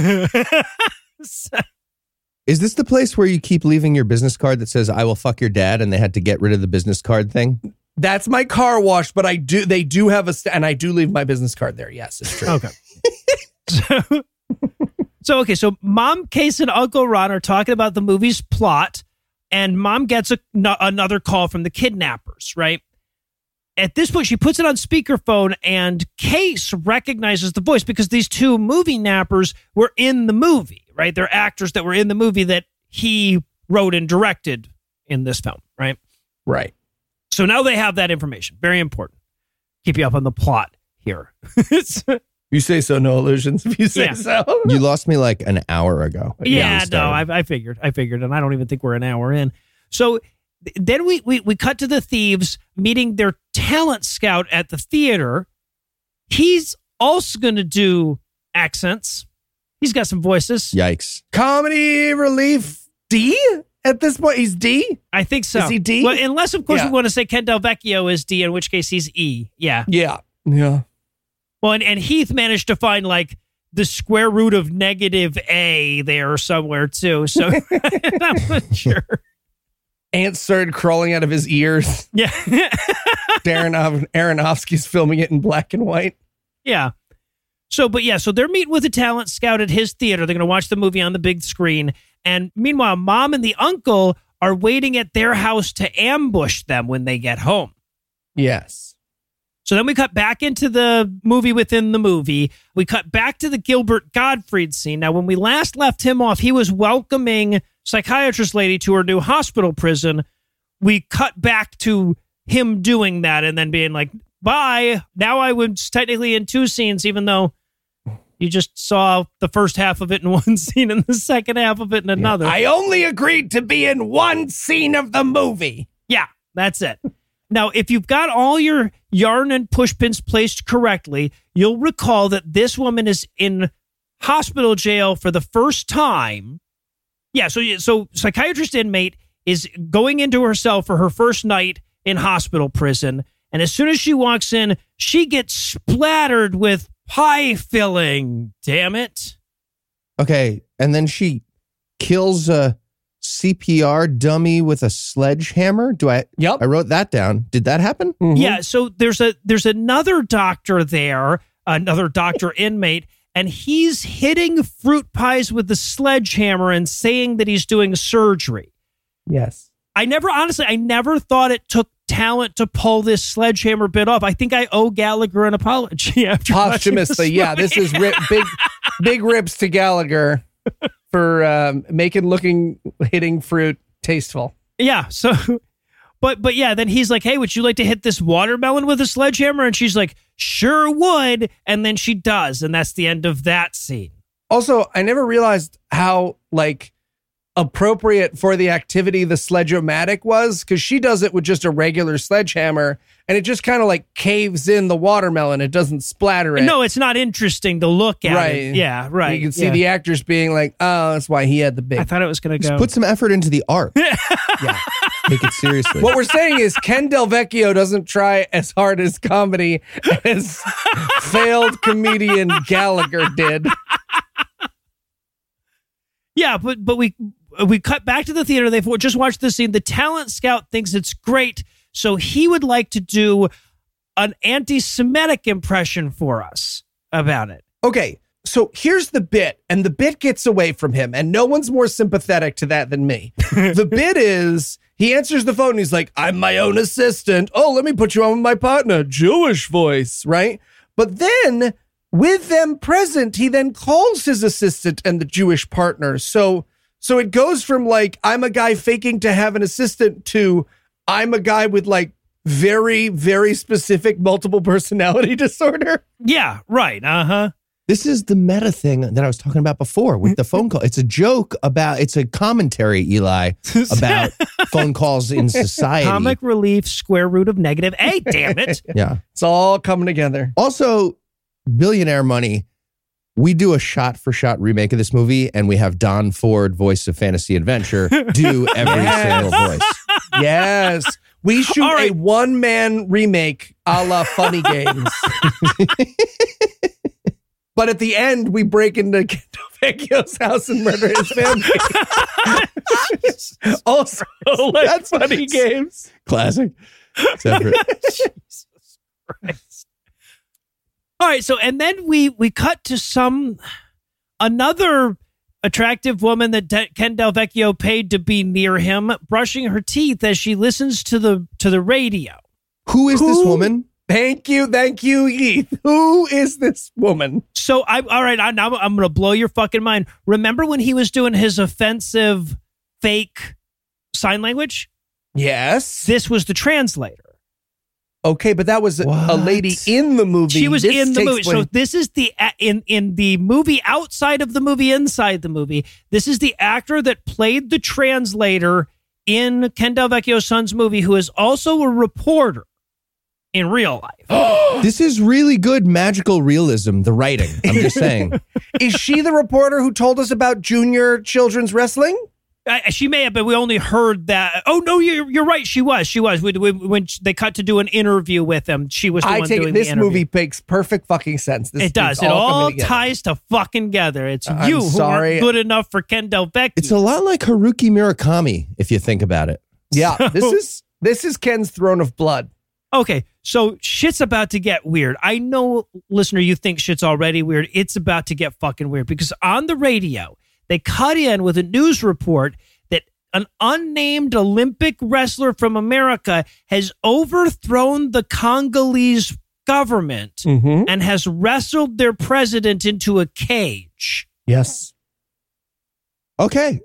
Is this the place where you keep leaving your business card that says, I will fuck your dad, and they had to get rid of the business card thing? That's my car wash, but they do have and I do leave my business card there. Yes, it's true. Okay. So Mom, Case, and Uncle Ron are talking about the movie's plot, and Mom gets another call from the kidnappers, right? At this point, she puts it on speakerphone, and Case recognizes the voice because these two movie nappers were in the movie, right? They're actors that were in the movie that he wrote and directed in this film, right? Right. So now they have that information. Very important. Keep you up on the plot here. You say so, no illusions. If you say so. You lost me like an hour ago. I figured, and I don't even think we're an hour in. So then we cut to the thieves meeting their talent scout at the theater. He's also going to do accents. He's got some voices. Yikes. Comedy relief D? At this point, he's D? I think so. Is he D? Well, unless, of course, we want to say Ken Del Vecchio is D, in which case he's E. Yeah. Yeah. Well, and Heath managed to find like the square root of negative A there somewhere too. So I'm not sure. Ants started crawling out of his ears. Yeah. Darren Aronofsky's filming it in black and white. Yeah. So they're meeting with a talent scout at his theater. They're going to watch the movie on the big screen. And meanwhile, Mom and the uncle are waiting at their house to ambush them when they get home. Yes. So then we cut back into the movie within the movie. We cut back to the Gilbert Gottfried scene. Now, when we last left him off, he was welcoming psychiatrist lady to her new hospital prison. We cut back to him doing that and then being like, bye. Now I was technically in two scenes, even though you just saw the first half of it in one scene and the second half of it in another. I only agreed to be in one scene of the movie. Yeah, that's it. Now, if you've got all your yarn and pushpins placed correctly, you'll recall that this woman is in hospital jail for the first time. Yeah, so psychiatrist inmate is going into her cell for her first night in hospital prison. And as soon as she walks in, she gets splattered with pie filling. Damn it. Okay, and then she kills a CPR dummy with a sledgehammer. Yep. I wrote that down. Did that happen? Mm-hmm. Yeah, so there's another doctor there, another doctor inmate, and he's hitting fruit pies with the sledgehammer and saying that he's doing surgery. Yes. I never thought it took talent to pull this sledgehammer bit off. I think I owe Gallagher an apology after posthumously. Yeah, this is big rips to Gallagher for hitting fruit tasteful. Yeah. So, but yeah, then he's like, "Hey, would you like to hit this watermelon with a sledgehammer?" And she's like, "Sure would." And then she does, and that's the end of that scene. Also, I never realized how appropriate for the activity the sledge-o-matic was, because she does it with just a regular sledgehammer and it just kind of caves in the watermelon. It doesn't splatter it. No, it's not interesting to look at. Right. It. Yeah, right. You can see the actors being like, oh, that's why he had the big. I thought it was going to go. Put some effort into the art. Yeah. Take it seriously. What we're saying is Ken Del Vecchio doesn't try as hard as comedy as failed comedian Gallagher did. Yeah, but we cut back to the theater. They've just watched the scene. The talent scout thinks it's great, so he would like to do an anti-Semitic impression for us about it. Okay, so here's the bit, and the bit gets away from him, and no one's more sympathetic to that than me. The bit is, he answers the phone, and he's like, I'm my own assistant. Oh, let me put you on with my partner. Jewish voice, right? But then, with them present, he then calls his assistant and the Jewish partner. So it goes from like, I'm a guy faking to have an assistant to I'm a guy with like very, very specific multiple personality disorder. Yeah, right. Uh-huh. This is the meta thing that I was talking about before with the phone call. It's a joke it's a commentary, Eli, about phone calls in society. Comic relief, square root of negative. Hey, damn it. Yeah. It's all coming together. Also, Billionaire Money, we do a shot-for-shot remake of this movie, and we have Don Ford, voice of Fantasy Adventure, do every single voice. Yes. We shoot a one-man remake a la Funny Games. But at the end, we break into Kendall Vecchio's house and murder his family. Also, like That's Funny Games. Classic. Separate. Jesus Christ. All right, so and then we cut to another attractive woman that Ken Del Vecchio paid to be near him, brushing her teeth as she listens to the radio. Who is this woman? Thank you, Heath. Who is this woman? So I'm going to blow your fucking mind. Remember when he was doing his offensive fake sign language? Yes. This was the translator. Okay, but that was a lady in the movie. She was in the movie. So this is the in the movie, outside of the movie, inside the movie. This is the actor that played the translator in Ken Del Vecchio's son's movie, who is also a reporter in real life. This is really good magical realism, the writing. I'm just saying. Is she the reporter who told us about junior children's wrestling? She may have, but we only heard that. Oh, no, you're right. She was. When they cut to do an interview with him, she was the one doing the interview. This movie makes perfect fucking sense. It does. It all ties to fucking together. It's you who aren't good enough for Ken Del Vecchio. It's a lot like Haruki Murakami, if you think about it. Yeah, this is Ken's Throne of Blood. Okay, so shit's about to get weird. I know, listener, you think shit's already weird. It's about to get fucking weird because on the radio, they cut in with a news report that an unnamed Olympic wrestler from America has overthrown the Congolese government and has wrestled their president into a cage. Yes. Okay.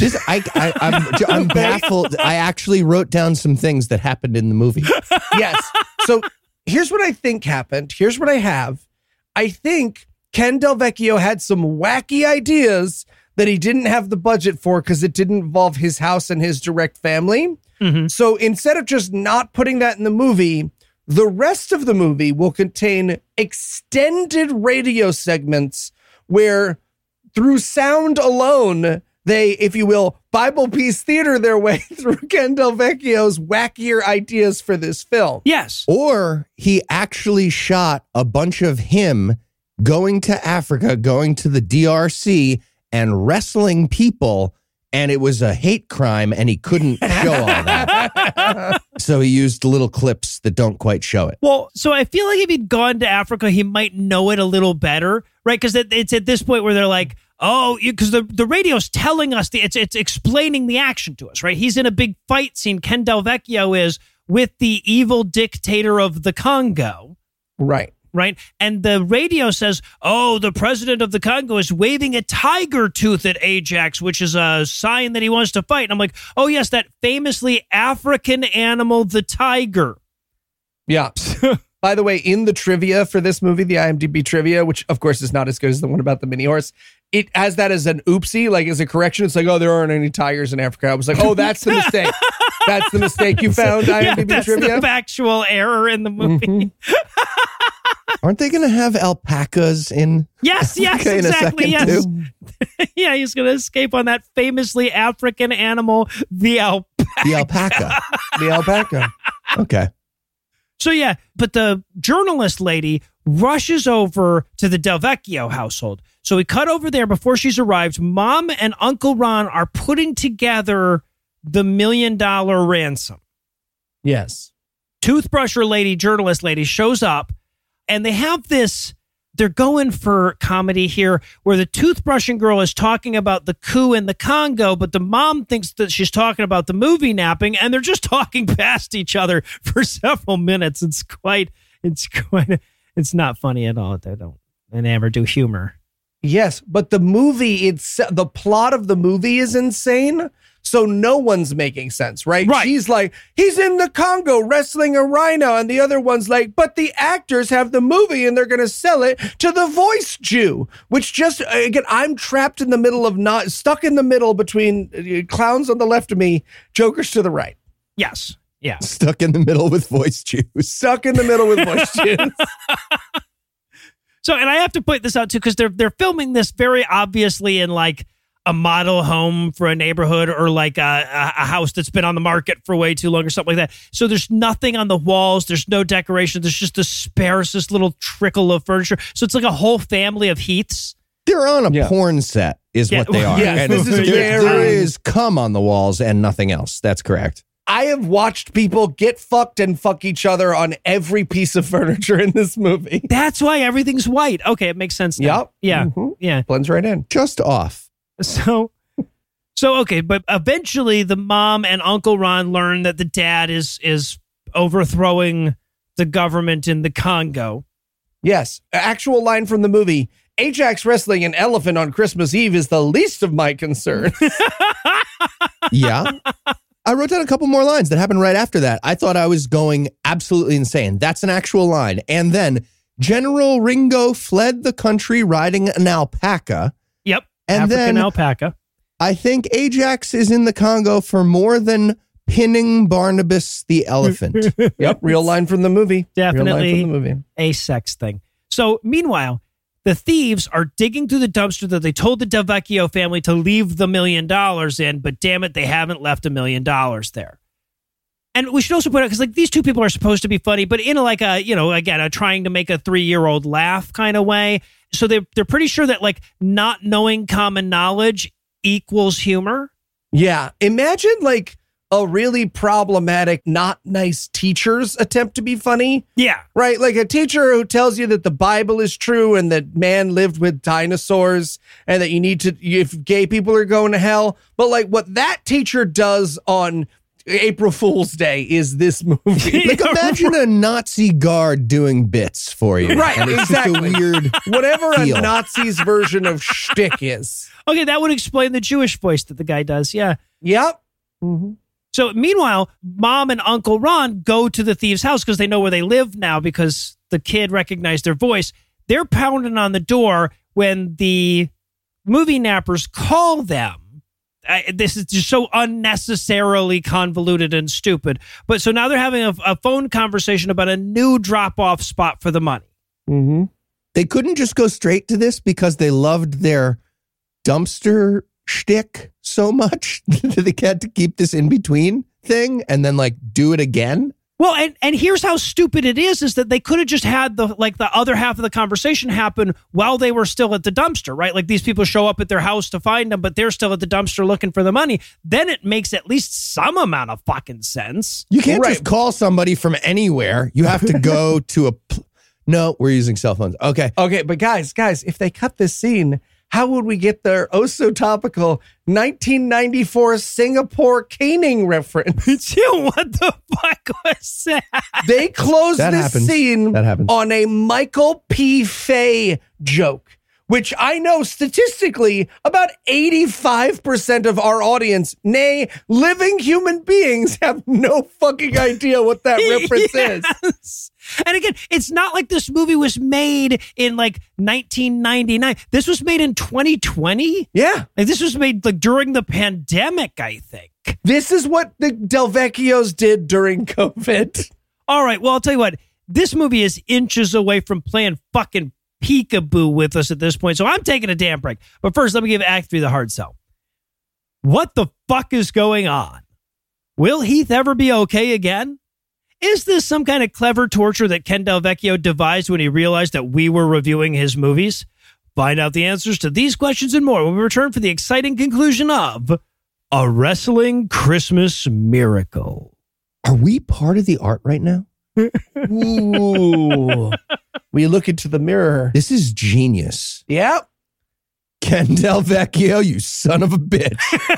I'm baffled. I actually wrote down some things that happened in the movie. Yes. So here's what I think happened. Here's what I have. I think Ken Del Vecchio had some wacky ideas that he didn't have the budget for because it didn't involve his house and his direct family. So instead of just not putting that in the movie, the rest of the movie will contain extended radio segments where through sound alone, they, if you will, Bible piece theater their way through Ken Del Vecchio's wackier ideas for this film. Yes. Or he actually shot a bunch of him going to Africa, going to the DRC and wrestling people, and it was a hate crime and he couldn't show all that. So he used little clips that don't quite show it. Well, so I feel like if he'd gone to Africa, he might know it a little better, right? Because it's at this point where they're like, oh, because the radio's telling us, it's explaining the action to us, right? He's in a big fight scene, Ken Del Vecchio is, with the evil dictator of the Congo. Right. Right. And the radio says, oh, the president of the Congo is waving a tiger tooth at Ajax, which is a sign that he wants to fight. And I'm like, oh, yes, that famously African animal, the tiger. Yeah. By the way, in the trivia for this movie, the IMDb trivia, which of course is not as good as the one about the mini horse, it has that as an oopsie, like as a correction. It's like, oh, there aren't any tigers in Africa. I was like, oh, that's the mistake. That's the mistake you found, IMDb that's trivia. The factual error in the movie. Aren't they going to have alpacas in? Yes, okay, exactly. In a Yes. too? Yeah, he's going to escape on that famously African animal, the alpaca. The alpaca. The alpaca. Okay. So yeah, but the journalist lady rushes over to the Del Vecchio household. So we cut over there before she's arrived. Mom and Uncle Ron are putting together the $1 million ransom. Yes. toothbrusher lady, journalist lady shows up, and they have this, they're going for comedy here, where the toothbrushing girl is talking about the coup in the Congo, but the mom thinks that she's talking about the movie napping, and they're just talking past each other for several minutes. It's not funny at all. They never do humor. Yes, but the plot of the movie is insane. So no one's making sense, right? Right. She's like, he's in the Congo wrestling a rhino. And the other one's like, but the actors have the movie and they're going to sell it to the voice Jew, which just, again, I'm trapped in the middle of stuck in the middle between clowns on the left of me, jokers to the right. Yes. Yeah. Stuck in the middle with voice Jews. Stuck in the middle with voice Jews. So, and I have to point this out too, because they're filming this very obviously in like a model home for a neighborhood, or like a house that's been on the market for way too long or something like that. So there's nothing on the walls. There's no decoration. There's just the sparest little trickle of furniture. So it's like a whole family of Heaths. They're on a porn set is what they are. Yes, and this is there is cum on the walls and nothing else. That's correct. I have watched people get fucked and fuck each other on every piece of furniture in this movie. That's why everything's white. Okay, it makes sense now. Yep. Yeah. Mm-hmm. Yeah. Blends right in. Just off. So okay, but eventually the mom and Uncle Ron learn that the dad is overthrowing the government in the Congo. Yes. Actual line from the movie. Ajax wrestling an elephant on Christmas Eve is the least of my concern. Yeah. I wrote down a couple more lines that happened right after that. I thought I was going absolutely insane. That's an actual line. And then General Ringo fled the country riding an alpaca. Yep. And African then alpaca. I think Ajax is in the Congo for more than pinning Barnabas the elephant. Yep. Real line from the movie. Definitely Real line from the movie. a sex thing. So meanwhile, the thieves are digging through the dumpster that they told the Del Vecchio family to leave the $1 million in, but damn it, they haven't left $1 million there. And we should also point out, because like these two people are supposed to be funny, but in like a, again, a trying to make a 3-year-old laugh kind of way. So they're pretty sure that like not knowing common knowledge equals humor. Yeah. Imagine like a really problematic, not nice teacher's attempt to be funny. Yeah. Right? Like a teacher who tells you that the Bible is true and that man lived with dinosaurs and that you need to, if gay people are going to hell. But like what that teacher does on April Fool's Day is this movie. Like imagine a Nazi guard doing bits for you. Right, And it's exactly. just a weird Whatever feel. a Nazi's version of shtick is. Okay, that would explain the Jewish voice that the guy does. Yeah. Yep. Mm-hmm. So meanwhile, Mom and Uncle Ron go to the thieves' house because they know where they live now because the kid recognized their voice. They're pounding on the door when the movie nappers call them. This is just so unnecessarily convoluted and stupid. But so now they're having a phone conversation about a new drop-off spot for the money. Mm-hmm. They couldn't just go straight to this because they loved their dumpster shtick so much that they had to keep this in between thing and then like do it again. Well, and here's how stupid it is that they could have just had the other half of the conversation happen while they were still at the dumpster, right? Like these people show up at their house to find them, but they're still at the dumpster looking for the money. Then it makes at least some amount of fucking sense. You can't just call somebody from anywhere. You have to go to a... No, we're using cell phones. Okay. Okay, but guys, if they cut this scene, how would we get their so topical 1994 Singapore caning reference? What the fuck was that? They closed That this happens. scene That happens. on a Michael P. Fay joke, which I know statistically about 85% of our audience, nay, living human beings, have no fucking idea what that reference is. Yes. And again, it's not like this movie was made in like 1999. This was made in 2020. Yeah. Like this was made like during the pandemic, I think. This is what the Del Vecchios did during COVID. All right. Well, I'll tell you what. This movie is inches away from playing fucking peekaboo with us at this point. So I'm taking a damn break. But first, let me give Act 3 the hard sell. What the fuck is going on? Will Heath ever be okay again? Is this some kind of clever torture that Ken Del Vecchio devised when he realized that we were reviewing his movies? Find out the answers to these questions and more when we return for the exciting conclusion of A Wrestling Christmas Miracle. Are we part of the art right now? Ooh. We look into the mirror. This is genius. Yep. Ken Del Vecchio, you son of a bitch.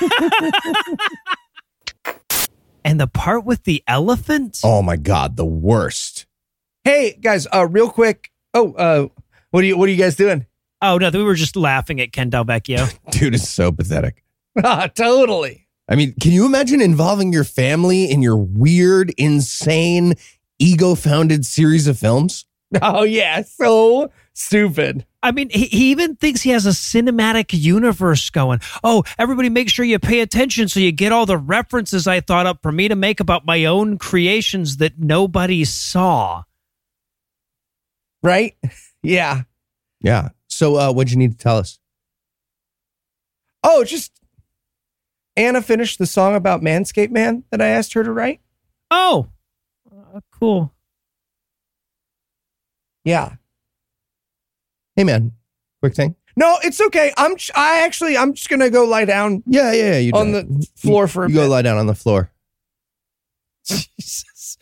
And the part with the elephant? Oh my God, the worst. Hey guys, real quick. What are you guys doing? Oh, no, we were just laughing at Ken Del Vecchio. Dude, it's so pathetic. Totally. I mean, can you imagine involving your family in your weird, insane, ego-founded series of films? Oh yeah, so stupid. I mean, he even thinks he has a cinematic universe going. Oh, everybody make sure you pay attention so you get all the references I thought up for me to make about my own creations that nobody saw. Right? Yeah. Yeah. So what'd you need to tell us? Oh, just Anna finished the song about Manscaped Man that I asked her to write. Oh, cool. Yeah. Hey, man, quick thing. No, it's okay. I'm just gonna go lie down Yeah. You on do it. the floor for a You bit. go lie down on the floor. Jesus.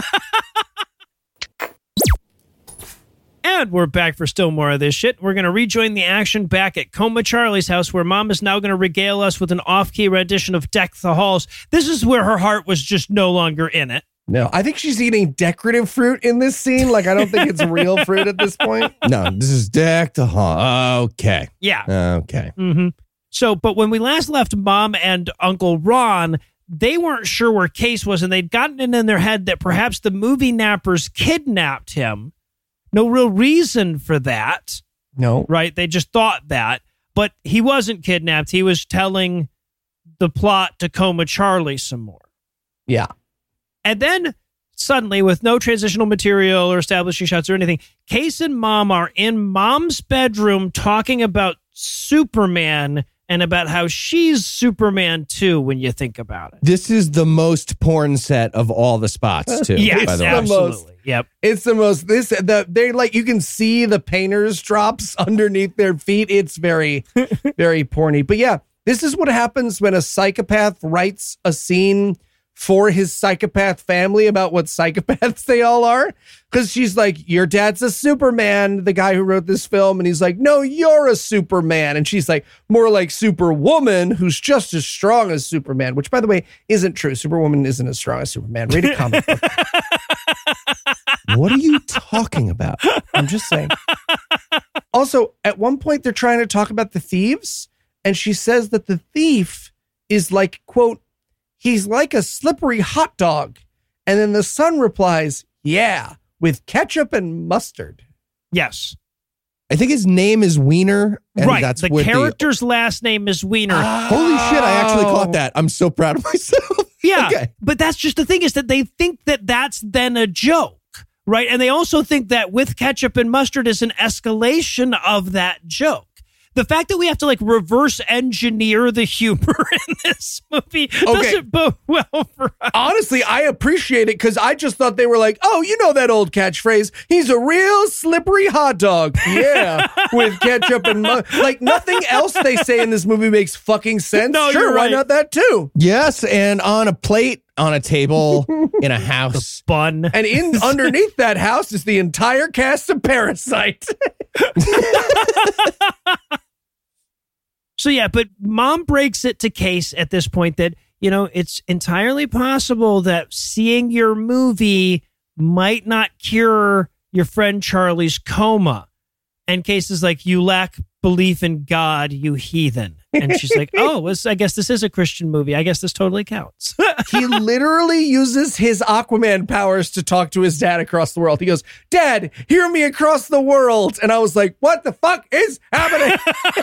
And we're back for still more of this shit. We're going to rejoin the action back at Coma Charlie's house, where Mom is now going to regale us with an off-key rendition of Deck the Halls. This is where her heart was just no longer in it. No, I think she's eating decorative fruit in this scene. Like, I don't think it's real fruit at this point. no, this is Deck the Hall. Okay. Yeah. Okay. Mm-hmm. So, but when we last left Mom and Uncle Ron, they weren't sure where Case was, and they'd gotten it in their head that perhaps the movie nappers kidnapped him. No real reason for that. No. Right? They just thought that. But he wasn't kidnapped. He was telling the plot to Coma Charlie some more. Yeah. And then suddenly, with no transitional material or establishing shots or anything, Case and Mom are in Mom's bedroom talking about Superman and about how she's Superman too, when you think about it. This is the most porn set of all the spots, too. Yes, by the way. absolutely. Yep. It's the most, they're like, you can see the painter's drops underneath their feet. It's very, very porny. But yeah, this is what happens when a psychopath writes a scene for his psychopath family about what psychopaths they all are. Because she's like, your dad's a Superman, the guy who wrote this film. And he's like, no, you're a Superman. And she's like, more like Superwoman, who's just as strong as Superman, which, by the way, isn't true. Superwoman isn't as strong as Superman. Read a comic book. What are you talking about? I'm just saying. Also, at one point, they're trying to talk about the thieves. And she says that the thief is like, quote, he's like a slippery hot dog. And then the son replies, yeah, with ketchup and mustard. Yes. I think his name is Wiener. And Right. That's The what character's last name is Wiener. Holy shit, I actually caught that. I'm so proud of myself. Yeah. Okay. But that's just the thing, is that they think that that's then a joke, right? And they also think that with ketchup and mustard is an escalation of that joke. The fact that we have to like reverse engineer the humor in this movie doesn't bode well for us. Honestly, I appreciate it because I just thought they were like, oh, you know that old catchphrase. He's a real slippery hot dog. Yeah, with ketchup and mustard. Like, nothing else they say in this movie makes fucking sense. No, sure, you're why right. not that too? Yes, and on a plate, on a table, in a house. Bun. And underneath that house is the entire cast of Parasite. So yeah, but Mom breaks it to Case at this point that, you know, it's entirely possible that seeing your movie might not cure your friend Charlie's coma. And Case is like, you lack belief in God, you heathen. And she's like, oh, I guess this is a Christian movie. I guess this totally counts. He literally uses his Aquaman powers to talk to his dad across the world. He goes, Dad, hear me across the world. And I was like, what the fuck is happening?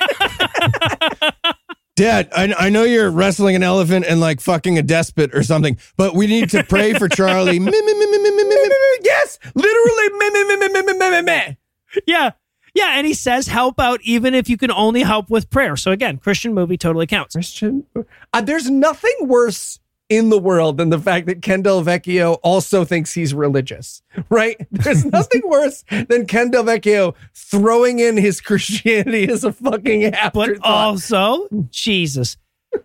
Dad, I know you're wrestling an elephant and like fucking a despot or something, but we need to pray for Charlie. Yes, literally. Yeah. Yeah, and he says help out even if you can only help with prayer. So again, Christian movie totally counts. Christian, there's nothing worse in the world than the fact that Ken Del Vecchio also thinks he's religious, right? There's nothing worse than Ken Del Vecchio throwing in his Christianity as a fucking afterthought. But also, Jesus.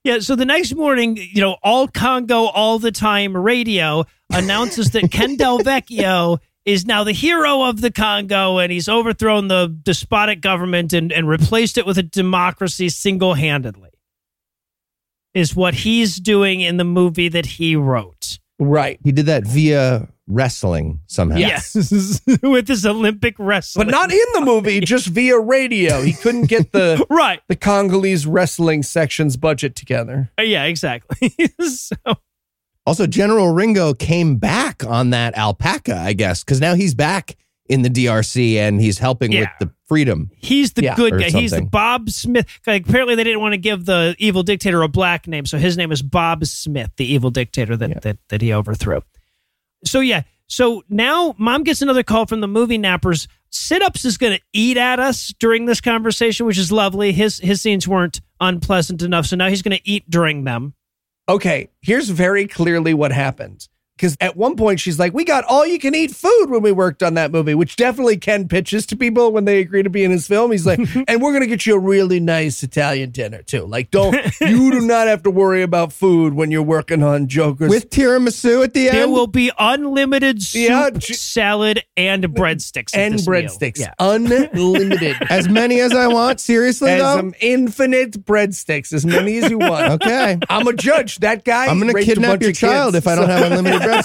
Yeah, so the next morning, all Congo, all the time radio announces that Ken Del Vecchio is now the hero of the Congo, and he's overthrown the despotic government and replaced it with a democracy single-handedly, is what he's doing in the movie that he wrote. Right. He did that via wrestling somehow. Yes. With his Olympic wrestling. But not in the movie, just via radio. He couldn't get the right. the Congolese wrestling section's budget together. Yeah, exactly. So... Also, General Ringo came back on that alpaca, I guess, because now he's back in the DRC and he's helping with the freedom. He's the good guy. Something. He's the Bob Smith. Like, apparently, they didn't want to give the evil dictator a black name, so his name is Bob Smith, the evil dictator that he overthrew. So now Mom gets another call from the movie nappers. Sit-Ups is going to eat at us during this conversation, which is lovely. His scenes weren't unpleasant enough, so now he's going to eat during them. Okay, here's very clearly what happened. Because at one point she's like, we got all-you-can-eat food when we worked on that movie, which definitely Ken pitches to people when they agree to be in his film. He's like, and we're going to get you a really nice Italian dinner, too. Like, you do not have to worry about food when you're working on Joker's. With tiramisu at the end? There will be unlimited soup, salad, and breadsticks. And breadsticks. Yeah. Unlimited. As many as I want? Seriously, though? Infinite breadsticks. As many as you want. Okay. I'm a judge. That guy. I'm going to kidnap your child if I don't have unlimited breadsticks.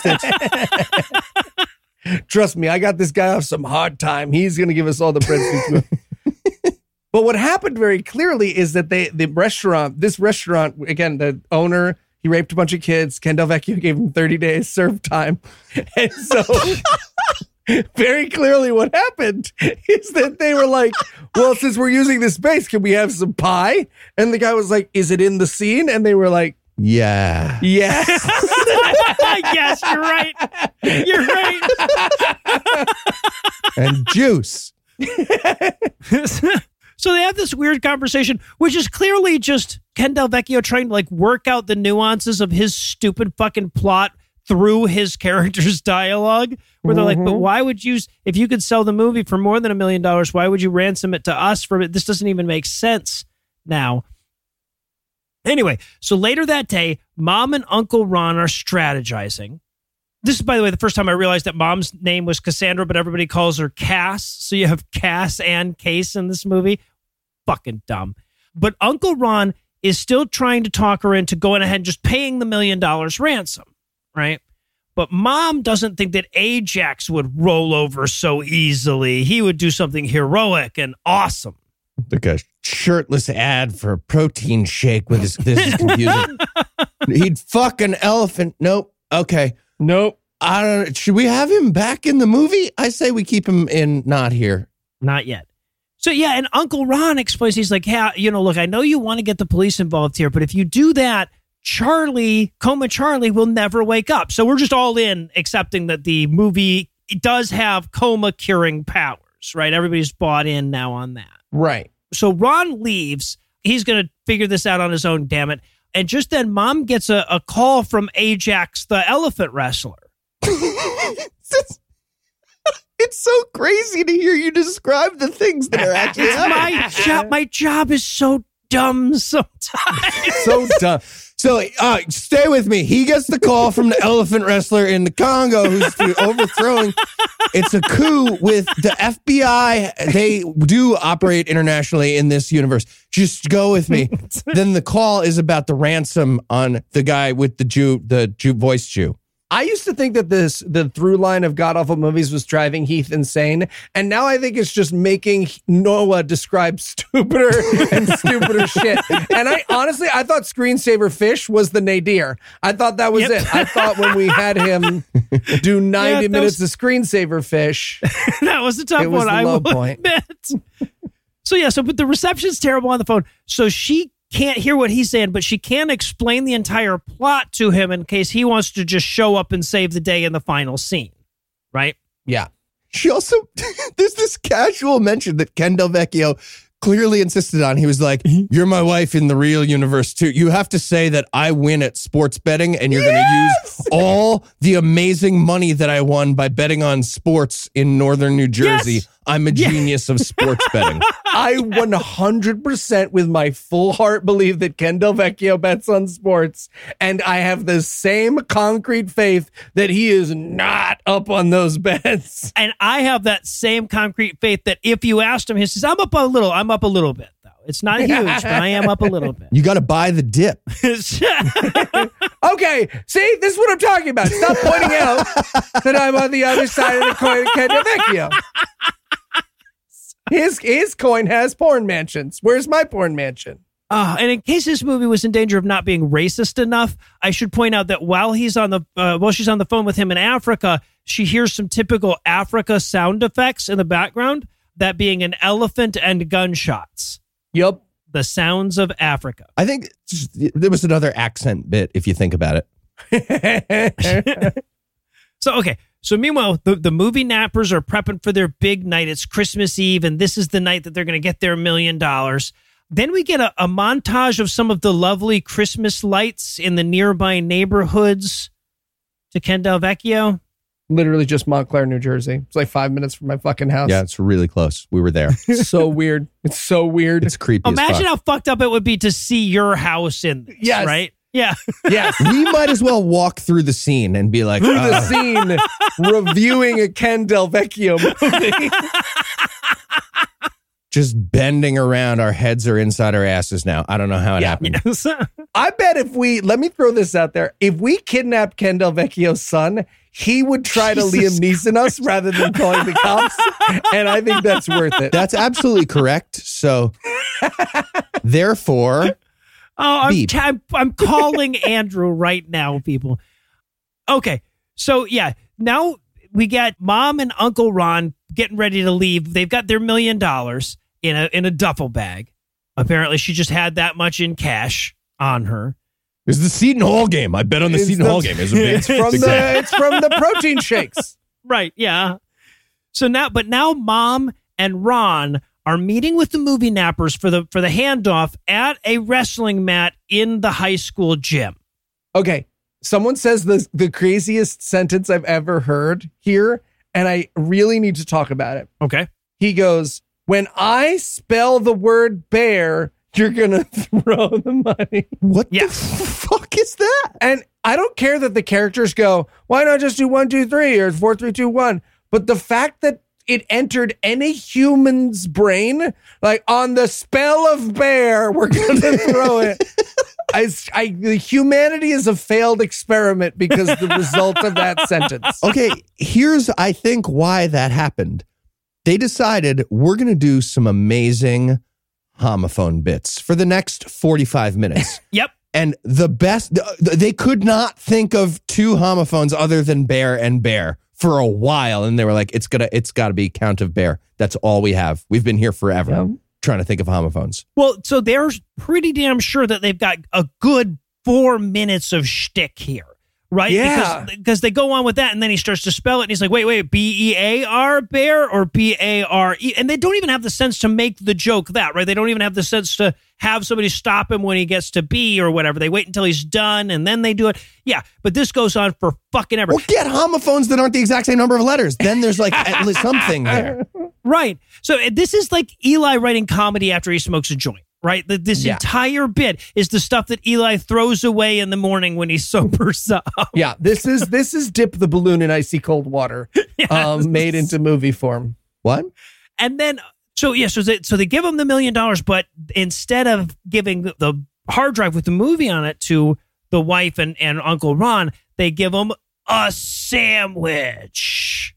Trust me, I got this guy off some hard time. He's going to give us all the breadsticks. But what happened very clearly is that this restaurant, again, the owner, he raped a bunch of kids. Ken Del Vecchio gave him 30 days serve time. And so very clearly what happened is that they were like, well, since we're using this space, can we have some pie? And the guy was like, is it in the scene? And they were like, yeah. Yes. Yes, you're right. You're right. And juice. So they have this weird conversation, which is clearly just Ken Del Vecchio trying to work out the nuances of his stupid fucking plot through his character's dialogue, where they're like, but why would you, if you could sell the movie for more than $1 million, why would you ransom it to us for it? This doesn't even make sense now. Anyway, so later that day, Mom and Uncle Ron are strategizing. This is, by the way, the first time I realized that Mom's name was Cassandra, but everybody calls her Cass. So you have Cass and Case in this movie. Fucking dumb. But Uncle Ron is still trying to talk her into going ahead and just paying the $1 million ransom, right? But Mom doesn't think that Ajax would roll over so easily. He would do something heroic and awesome. Like a shirtless ad for a protein shake with his. This is confusing. He'd fuck an elephant. Nope. Okay. Nope. I don't. Should we have him back in the movie? I say we keep him in. Not here. Not yet. So yeah, and Uncle Ron explains. He's like, yeah, look, I know you want to get the police involved here, but if you do that, Coma Charlie will never wake up. So we're just all in, accepting that the movie does have coma curing powers, right? Everybody's bought in now on that. Right. So Ron leaves. He's going to figure this out on his own, damn it. And just then, Mom gets a call from Ajax, the elephant wrestler. It's so crazy to hear you describe the things that are actually happening. My job is so dumb sometimes. So dumb. So stay with me. He gets the call from the elephant wrestler in the Congo who's overthrowing. It's a coup with the FBI. They do operate internationally in this universe. Just go with me. Then the call is about the ransom on the guy with the Jew voice Jew. I used to think that the through line of god-awful movies was driving Heath insane, and now I think it's just making Noah describe stupider and stupider shit. And I thought Screensaver Fish was the nadir. I thought that was it. I thought when we had him do 90 minutes of Screensaver Fish, that was the tough one. I will admit. But the reception's terrible on the phone, so she can't hear what he's saying, but she can explain the entire plot to him in case he wants to just show up and save the day in the final scene, right? Yeah. She also, there's this casual mention that Ken Del Vecchio clearly insisted on. He was like, you're my wife in the real universe too. You have to say that I win at sports betting and you're going to use all the amazing money that I won by betting on sports in northern New Jersey. Yes. I'm a genius of sports betting. I 100% with my full heart believe that Ken Del Vecchio bets on sports, and I have the same concrete faith that he is not up on those bets. And I have that same concrete faith that if you asked him, he says, I'm up a little bit, though. It's not huge, but I am up a little bit. You got to buy the dip. Okay, see, this is what I'm talking about. Stop pointing out that I'm on the other side of the coin of Ken Del Vecchio. His coin has porn mansions. Where's my porn mansion? And in case this movie was in danger of not being racist enough, I should point out that while she's on the phone with him in Africa, she hears some typical Africa sound effects in the background, that being an elephant and gunshots. Yep. The sounds of Africa. I think there was another accent bit, if you think about it. So meanwhile, the movie nappers are prepping for their big night. It's Christmas Eve, and this is the night that they're going to get their $1 million. Then we get a montage of some of the lovely Christmas lights in the nearby neighborhoods to Ken Del Vecchio. Literally just Montclair, New Jersey. It's like 5 minutes from my fucking house. Yeah, it's really close. We were there. So weird. It's so weird. It's creepy. Imagine how fucked up it would be to see your house in this, yes. right? Yeah. Yes. We might as well walk through the scene and be like, Through the scene, reviewing a Ken Del Vecchio movie. just bending around. Our heads are inside our asses now. I don't know how it happened. Yes. I bet let me throw this out there. If we kidnapped Ken Del Vecchio's son, he would try to Liam Neeson us rather than calling the cops. And I think that's worth it. That's absolutely correct. So, therefore, I'm calling Andrew right now, people. Okay, so yeah, now we got Mom and Uncle Ron getting ready to leave. They've got their $1 million in a duffel bag. Apparently, she just had that much in cash on her. It's the Seton Hall game. I bet on the Seton Hall game. It's from the protein shakes. Right, yeah. So now Mom and Ron are meeting with the movie nappers for the handoff at a wrestling mat in the high school gym. Okay, someone says the craziest sentence I've ever heard here, and I really need to talk about it. Okay. He goes, "When I spell the word bear, you're gonna throw the money." What the fuck is that? And I don't care that the characters go, "Why not just do 1, 2, 3 or 4, 3, 2, 1?" But the fact that it entered any human's brain, like on the spell of bear, we're gonna throw it. The humanity is a failed experiment because the result of that sentence. Okay, here's I think why that happened. They decided we're gonna do some amazing homophone bits for the next 45 minutes. Yep. And the best, they could not think of two homophones other than bear and bear for a while. And they were like, it's got to be Count of Bear. That's all we have. We've been here forever trying to think of homophones. Well, so they're pretty damn sure that they've got a good 4 minutes of shtick here. Right? Yeah. Because they go on with that, and then he starts to spell it, and he's like, wait, B-E-A-R, bear, or B-A-R-E? And they don't even have the sense to make the joke that, right? They don't even have the sense to have somebody stop him when he gets to B or whatever. They wait until he's done, and then they do it. Yeah, but this goes on for fucking ever. Or get homophones that aren't the exact same number of letters. Then there's like at least something there. Right. So this is like Eli writing comedy after he smokes a joint. Right? This entire bit is the stuff that Eli throws away in the morning when he sobers up. Yeah, this is dip the balloon in icy cold water, made into movie form. What? And then, so they give him the $1 million, but instead of giving the hard drive with the movie on it to the wife and Uncle Ron, they give him a sandwich.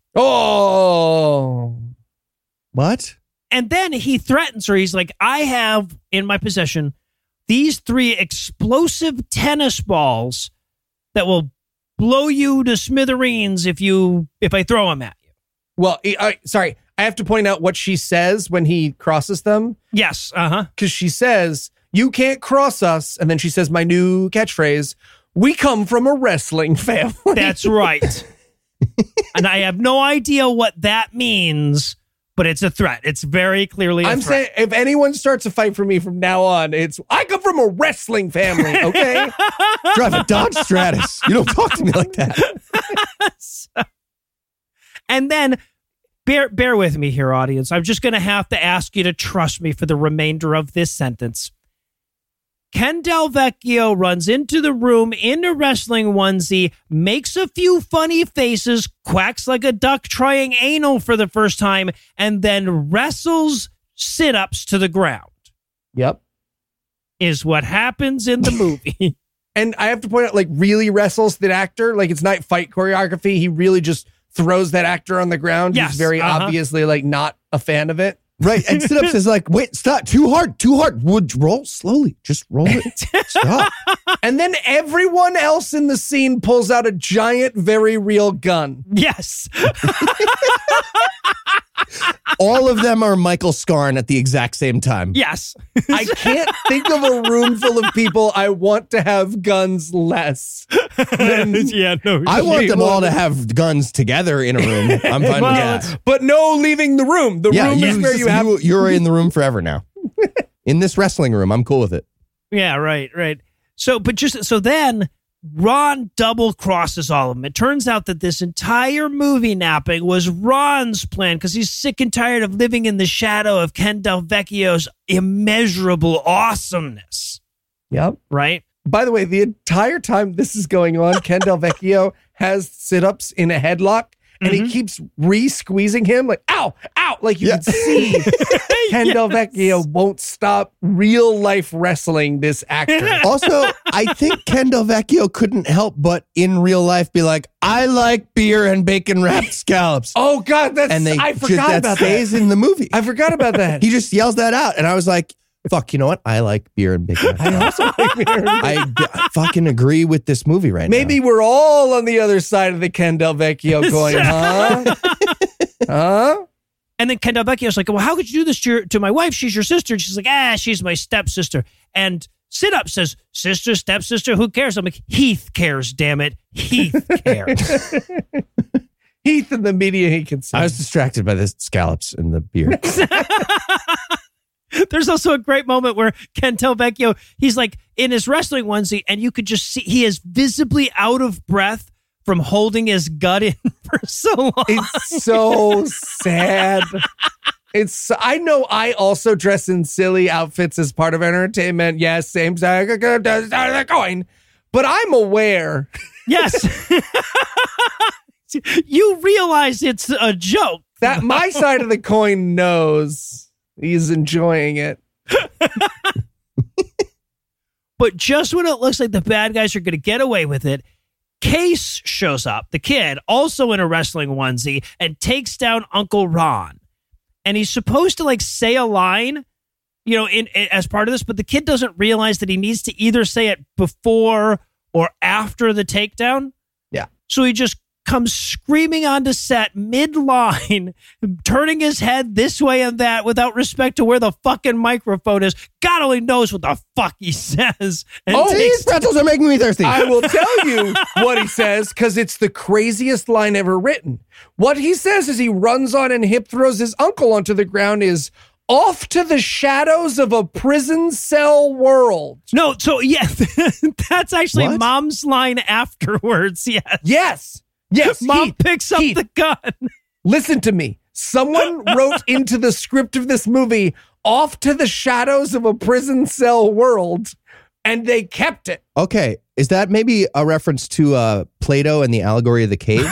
Oh. What? And then he threatens her. He's like, I have in my possession these 3 explosive tennis balls that will blow you to smithereens if I throw them at you. Well, sorry, I have to point out what she says when he crosses them. Yes, Because she says, "You can't cross us." And then she says my new catchphrase, "We come from a wrestling family." That's right. And I have no idea what that means. But it's a threat. It's very clearly a threat. I'm saying if anyone starts a fight for me from now on, I come from a wrestling family, okay? Drive a Dodge Stratus. You don't talk to me like that. And then, bear with me here, audience. I'm just going to have to ask you to trust me for the remainder of this sentence. Ken Del Vecchio runs into the room in a wrestling onesie, makes a few funny faces, quacks like a duck trying anal for the first time, and then wrestles sit-ups to the ground. Yep. Is what happens in the movie. And I have to point out, like, really wrestles that actor. Like, it's not fight choreography. He really just throws that actor on the ground. Yes, He's very obviously, like, not a fan of it. Right. And sit-ups is like, wait, stop. Too hard. Would roll slowly. Just roll it. Stop. And then everyone else in the scene pulls out a giant, very real gun. Yes. All of them are Michael Scarn at the exact same time. Yes. I can't think of a room full of people I want to have guns less. Yeah, no. I want them all to have guns together in a room. I'm fine with that. But no leaving the room. The room is where you have... You're in the room forever now. In this wrestling room, I'm cool with it. Yeah, right. So then Ron double crosses all of them. It turns out that this entire movie napping was Ron's plan because he's sick and tired of living in the shadow of Ken Del Vecchio's immeasurable awesomeness. Yep. Right? By the way, the entire time this is going on, Ken Del Vecchio has sit-ups in a headlock, and he keeps re-squeezing him like, ow, ow. Like you can see Ken Del Vecchio won't stop real-life wrestling this actor. Also, I think Ken Del Vecchio couldn't help but in real life be like, I like beer and bacon-wrapped scallops. Oh, God, I forgot about that. Stays in the movie. I forgot about that. He just yells that out, and I was like, fuck, you know what? I like beer and bacon. I also like beer and bacon. I fucking agree with this movie right now. Maybe we're all on the other side of the Ken Del Vecchio going, huh? Huh? And then Ken Del Vecchio's like, well, how could you do this to my wife? She's your sister. And she's like, she's my stepsister. And Sit-Up says, sister, stepsister, who cares? I'm like, Heath cares, damn it. Heath cares. Heath in the media he can see. I was distracted by the scallops and the beer. There's also a great moment where Ken Del Vecchio, he's like in his wrestling onesie, and you could just see he is visibly out of breath from holding his gut in for so long. It's so sad. I know I also dress in silly outfits as part of entertainment. Yes, same side of the coin. But I'm aware. Yes. You realize it's a joke. That my side of the coin knows. He's enjoying it. But just when it looks like the bad guys are going to get away with it, Case shows up, the kid, also in a wrestling onesie, and takes down Uncle Ron. And he's supposed to like say a line, as part of this, but the kid doesn't realize that he needs to either say it before or after the takedown. Yeah. So he just comes screaming onto set mid-line, turning his head this way and that without respect to where the fucking microphone is. God only knows what the fuck he says. And These pretzels are making me thirsty. I will tell you what he says because it's the craziest line ever written. What he says as he runs on and hip throws his uncle onto the ground is, off to the shadows of a prison cell world. No, so yeah, that's actually What? Mom's line afterwards. Yes. Yes, Mom picks up the gun. Listen to me. Someone wrote into the script of this movie, off to the shadows of a prison cell world, and they kept it. Okay, is that maybe a reference to Plato and the allegory of the cave?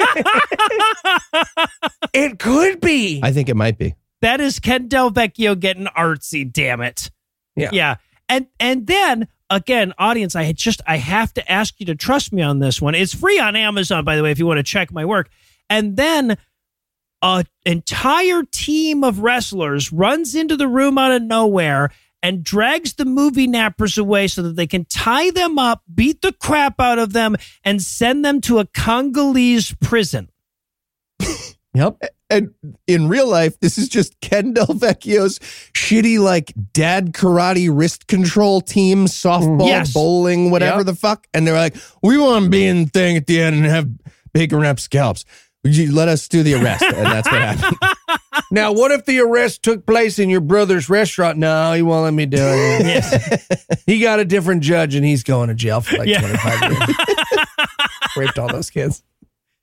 It could be. I think it might be. That is Ken Del Vecchio getting artsy, damn it. Yeah. And then, again, audience, I have to ask you to trust me on this one. It's free on Amazon, by the way, if you want to check my work. And then an entire team of wrestlers runs into the room out of nowhere and drags the movie nappers away so that they can tie them up, beat the crap out of them, and send them to a Congolese prison. Yep. And in real life, this is just Ken Del Vecchio's shitty, like, dad karate wrist control team, softball, bowling, whatever the fuck. And they're like, we want to be in the thing at the end and have bacon wrapped scallops. Would you let us do the arrest? And that's what happened. Now, what if the arrest took place in your brother's restaurant? No, he won't let me do it. Yes. He got a different judge and he's going to jail for like 25 years. Raped all those kids.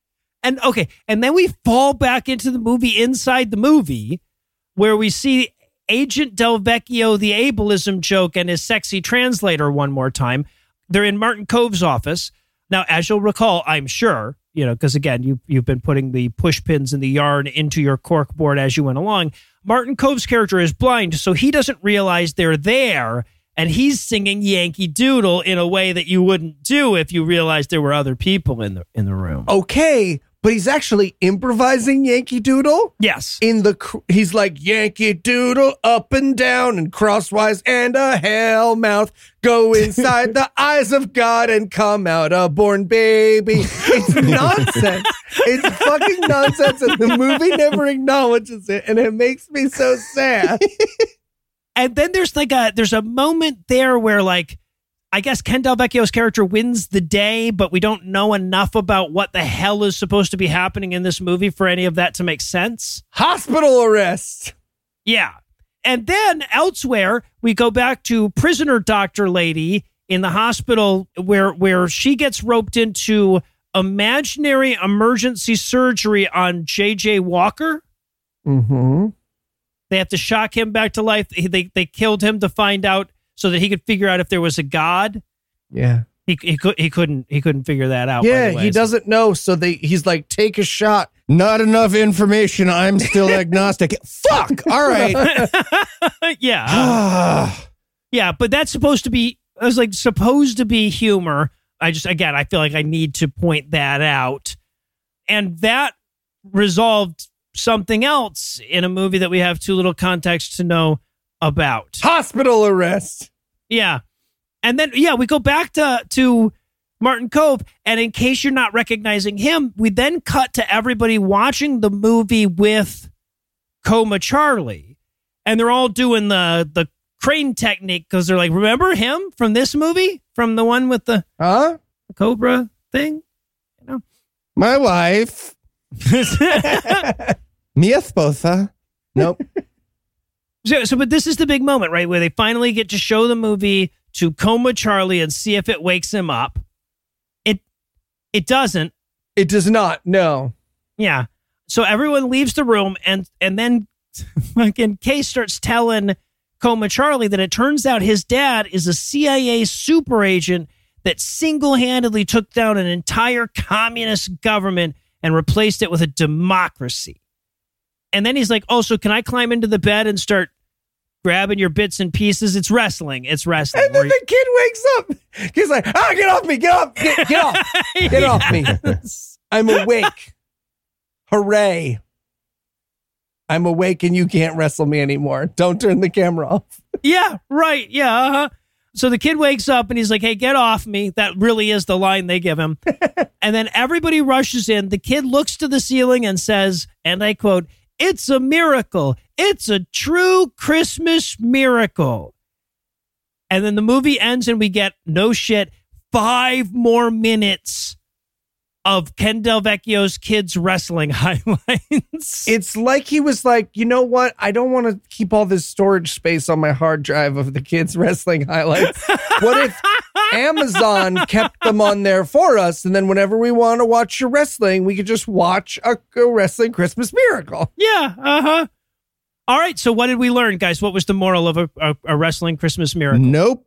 And then we fall back into the movie inside the movie where we see Agent Delvecchio, the ableism joke, and his sexy translator one more time. They're in Martin Kove's office. Now, as you'll recall, I'm sure, because again, you've been putting the push pins in the yarn into your cork board as you went along. Martin Kove's character is blind, so he doesn't realize they're there, and he's singing Yankee Doodle in a way that you wouldn't do if you realized there were other people in the room. Okay, but he's actually improvising Yankee Doodle. Yes. He's like, Yankee Doodle up and down and crosswise and a hell mouth. Go inside the eyes of God and come out a born baby. It's nonsense. It's fucking nonsense, and the movie never acknowledges it, and it makes me so sad. And then there's a moment there where, like, I guess Ken Delvecchio's character wins the day, but we don't know enough about what the hell is supposed to be happening in this movie for any of that to make sense. Hospital arrest. Yeah. And then elsewhere, we go back to prisoner doctor lady in the hospital where she gets roped into imaginary emergency surgery on J.J. Walker. Mm-hmm. They have to shock him back to life. They killed him to find out so that he could figure out if there was a God. Yeah. He couldn't figure that out. Yeah, by the way. he doesn't know. So he's like, take a shot. Not enough information. I'm still agnostic. Fuck. All right. Yeah. Yeah, but that's supposed to be humor. I feel like I need to point that out. And that resolved something else in a movie that we have too little context to know about. Hospital arrest. Yeah. And then, we go back to Martin Kove. And in case you're not recognizing him, we then cut to everybody watching the movie with Coma Charlie. And they're all doing the crane technique because they're like, remember him from this movie? From the one with the Cobra thing? My wife. Mi esposa. Nope. But this is the big moment, right? Where they finally get to show the movie to Coma Charlie and see if it wakes him up. It doesn't. It does not. No. Yeah. So everyone leaves the room and then fucking Kay starts telling Coma Charlie that it turns out his dad is a CIA super agent that single-handedly took down an entire communist government and replaced it with a democracy. And then he's like, oh, so can I climb into the bed and start grabbing your bits and pieces? It's wrestling. And then the kid wakes up. He's like, get off me. Get off. Get off. Get off me. I'm awake. Hooray. I'm awake and you can't wrestle me anymore. Don't turn the camera off. Yeah, right. Yeah. Uh-huh. So the kid wakes up and he's like, hey, get off me. That really is the line they give him. And then everybody rushes in. The kid looks to the ceiling and says, and I quote, "It's a miracle. It's a true Christmas miracle." And then the movie ends and we get, no shit, 5 more minutes of Ken Delvecchio's kids wrestling highlights. It's like he was like, you know what? I don't want to keep all this storage space on my hard drive of the kids wrestling highlights. What if Amazon kept them on there for us? And then whenever we want to watch your wrestling, we could just watch a wrestling Christmas miracle. Yeah. Uh-huh. All right. So what did we learn, guys? What was the moral of a wrestling Christmas miracle? Nope.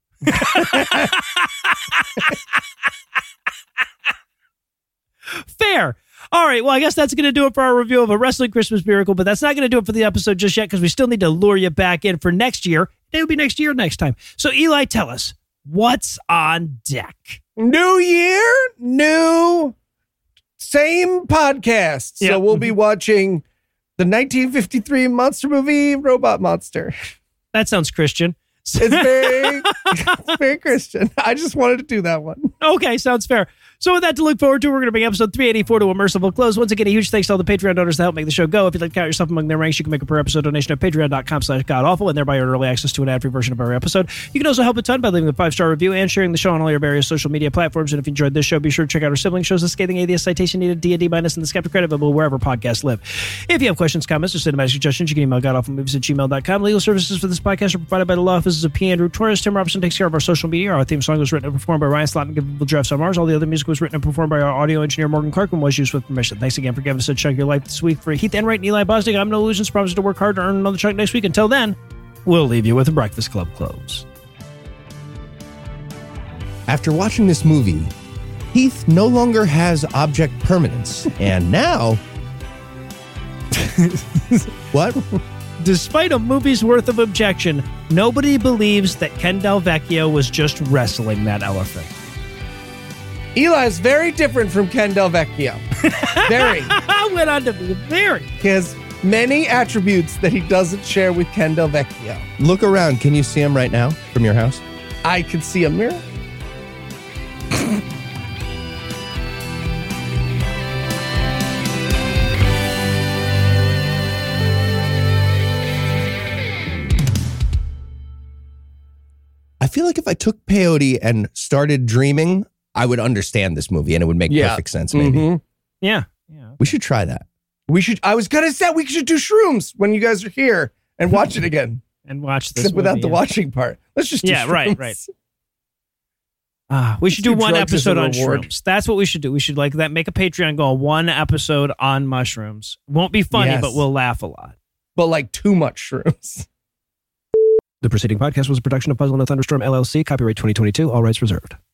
Fair. All right. Well, I guess that's going to do it for our review of A Wrestling Christmas Miracle, but that's not going to do it for the episode just yet because we still need to lure you back in for next year. It'll be next year next time. So, Eli, tell us, what's on deck? New year, new, same podcast. Yep. So we'll be watching the 1953 monster movie, Robot Monster. That sounds Christian. It's very Christian. I just wanted to do that one. Okay, sounds fair. So with that to look forward to, we're going to bring episode 384 to a merciful close. Once again, a huge thanks to all the Patreon donors that help make the show go. If you'd like to count yourself among their ranks, you can make a per episode donation at patreon.com/godawful and thereby earn early access to an ad-free version of every episode. You can also help a ton by leaving a 5-star review and sharing the show on all your various social media platforms. And if you enjoyed this show, be sure to check out our sibling shows, The Scathing Atheist, Citation Needed, D&D Minus, and The Skeptic Credit, available wherever podcasts live. If you have questions, comments, or cinematic suggestions, you can email godawfulmovies@gmail.com. Legal services for this podcast are provided by the law offices of P. Andrew Torres. Tim Robertson takes care of our social media. Our theme song was written and performed by Ryan Slott and Drafts on Mars. All the other music music was written and performed by our audio engineer, Morgan Clark, and was used with permission. Thanks again for giving us a chunk of your life this week. For Heath Enright and Eli Bosnick, I'm No Illusions. Promise to work hard to earn another chunk next week. Until then, we'll leave you with a Breakfast Club close. After watching this movie, Heath no longer has object permanence, and now... What? Despite a movie's worth of objection, nobody believes that Ken Del Vecchio was just wrestling that elephant. Eli is very different from Ken Del Vecchio. Very. I went on to be very. He has many attributes that he doesn't share with Ken Del Vecchio. Look around. Can you see him right now from your house? I can see a mirror. I feel like if I took peyote and started dreaming, I would understand this movie and it would make perfect sense, maybe. Mm-hmm. Yeah. We should try that. I was going to say we should do shrooms when you guys are here and watch it again. And watch this Except without movie, the watching part. Let's just do shrooms. Right. We should do one drugs as a episode on reward. shrooms. That's what we should do. We should make a Patreon goal, one episode on mushrooms. Won't be funny, Yes. but we'll laugh a lot. But like too much shrooms. The preceding podcast was a production of Puzzle and a Thunderstorm LLC, copyright 2022, all rights reserved.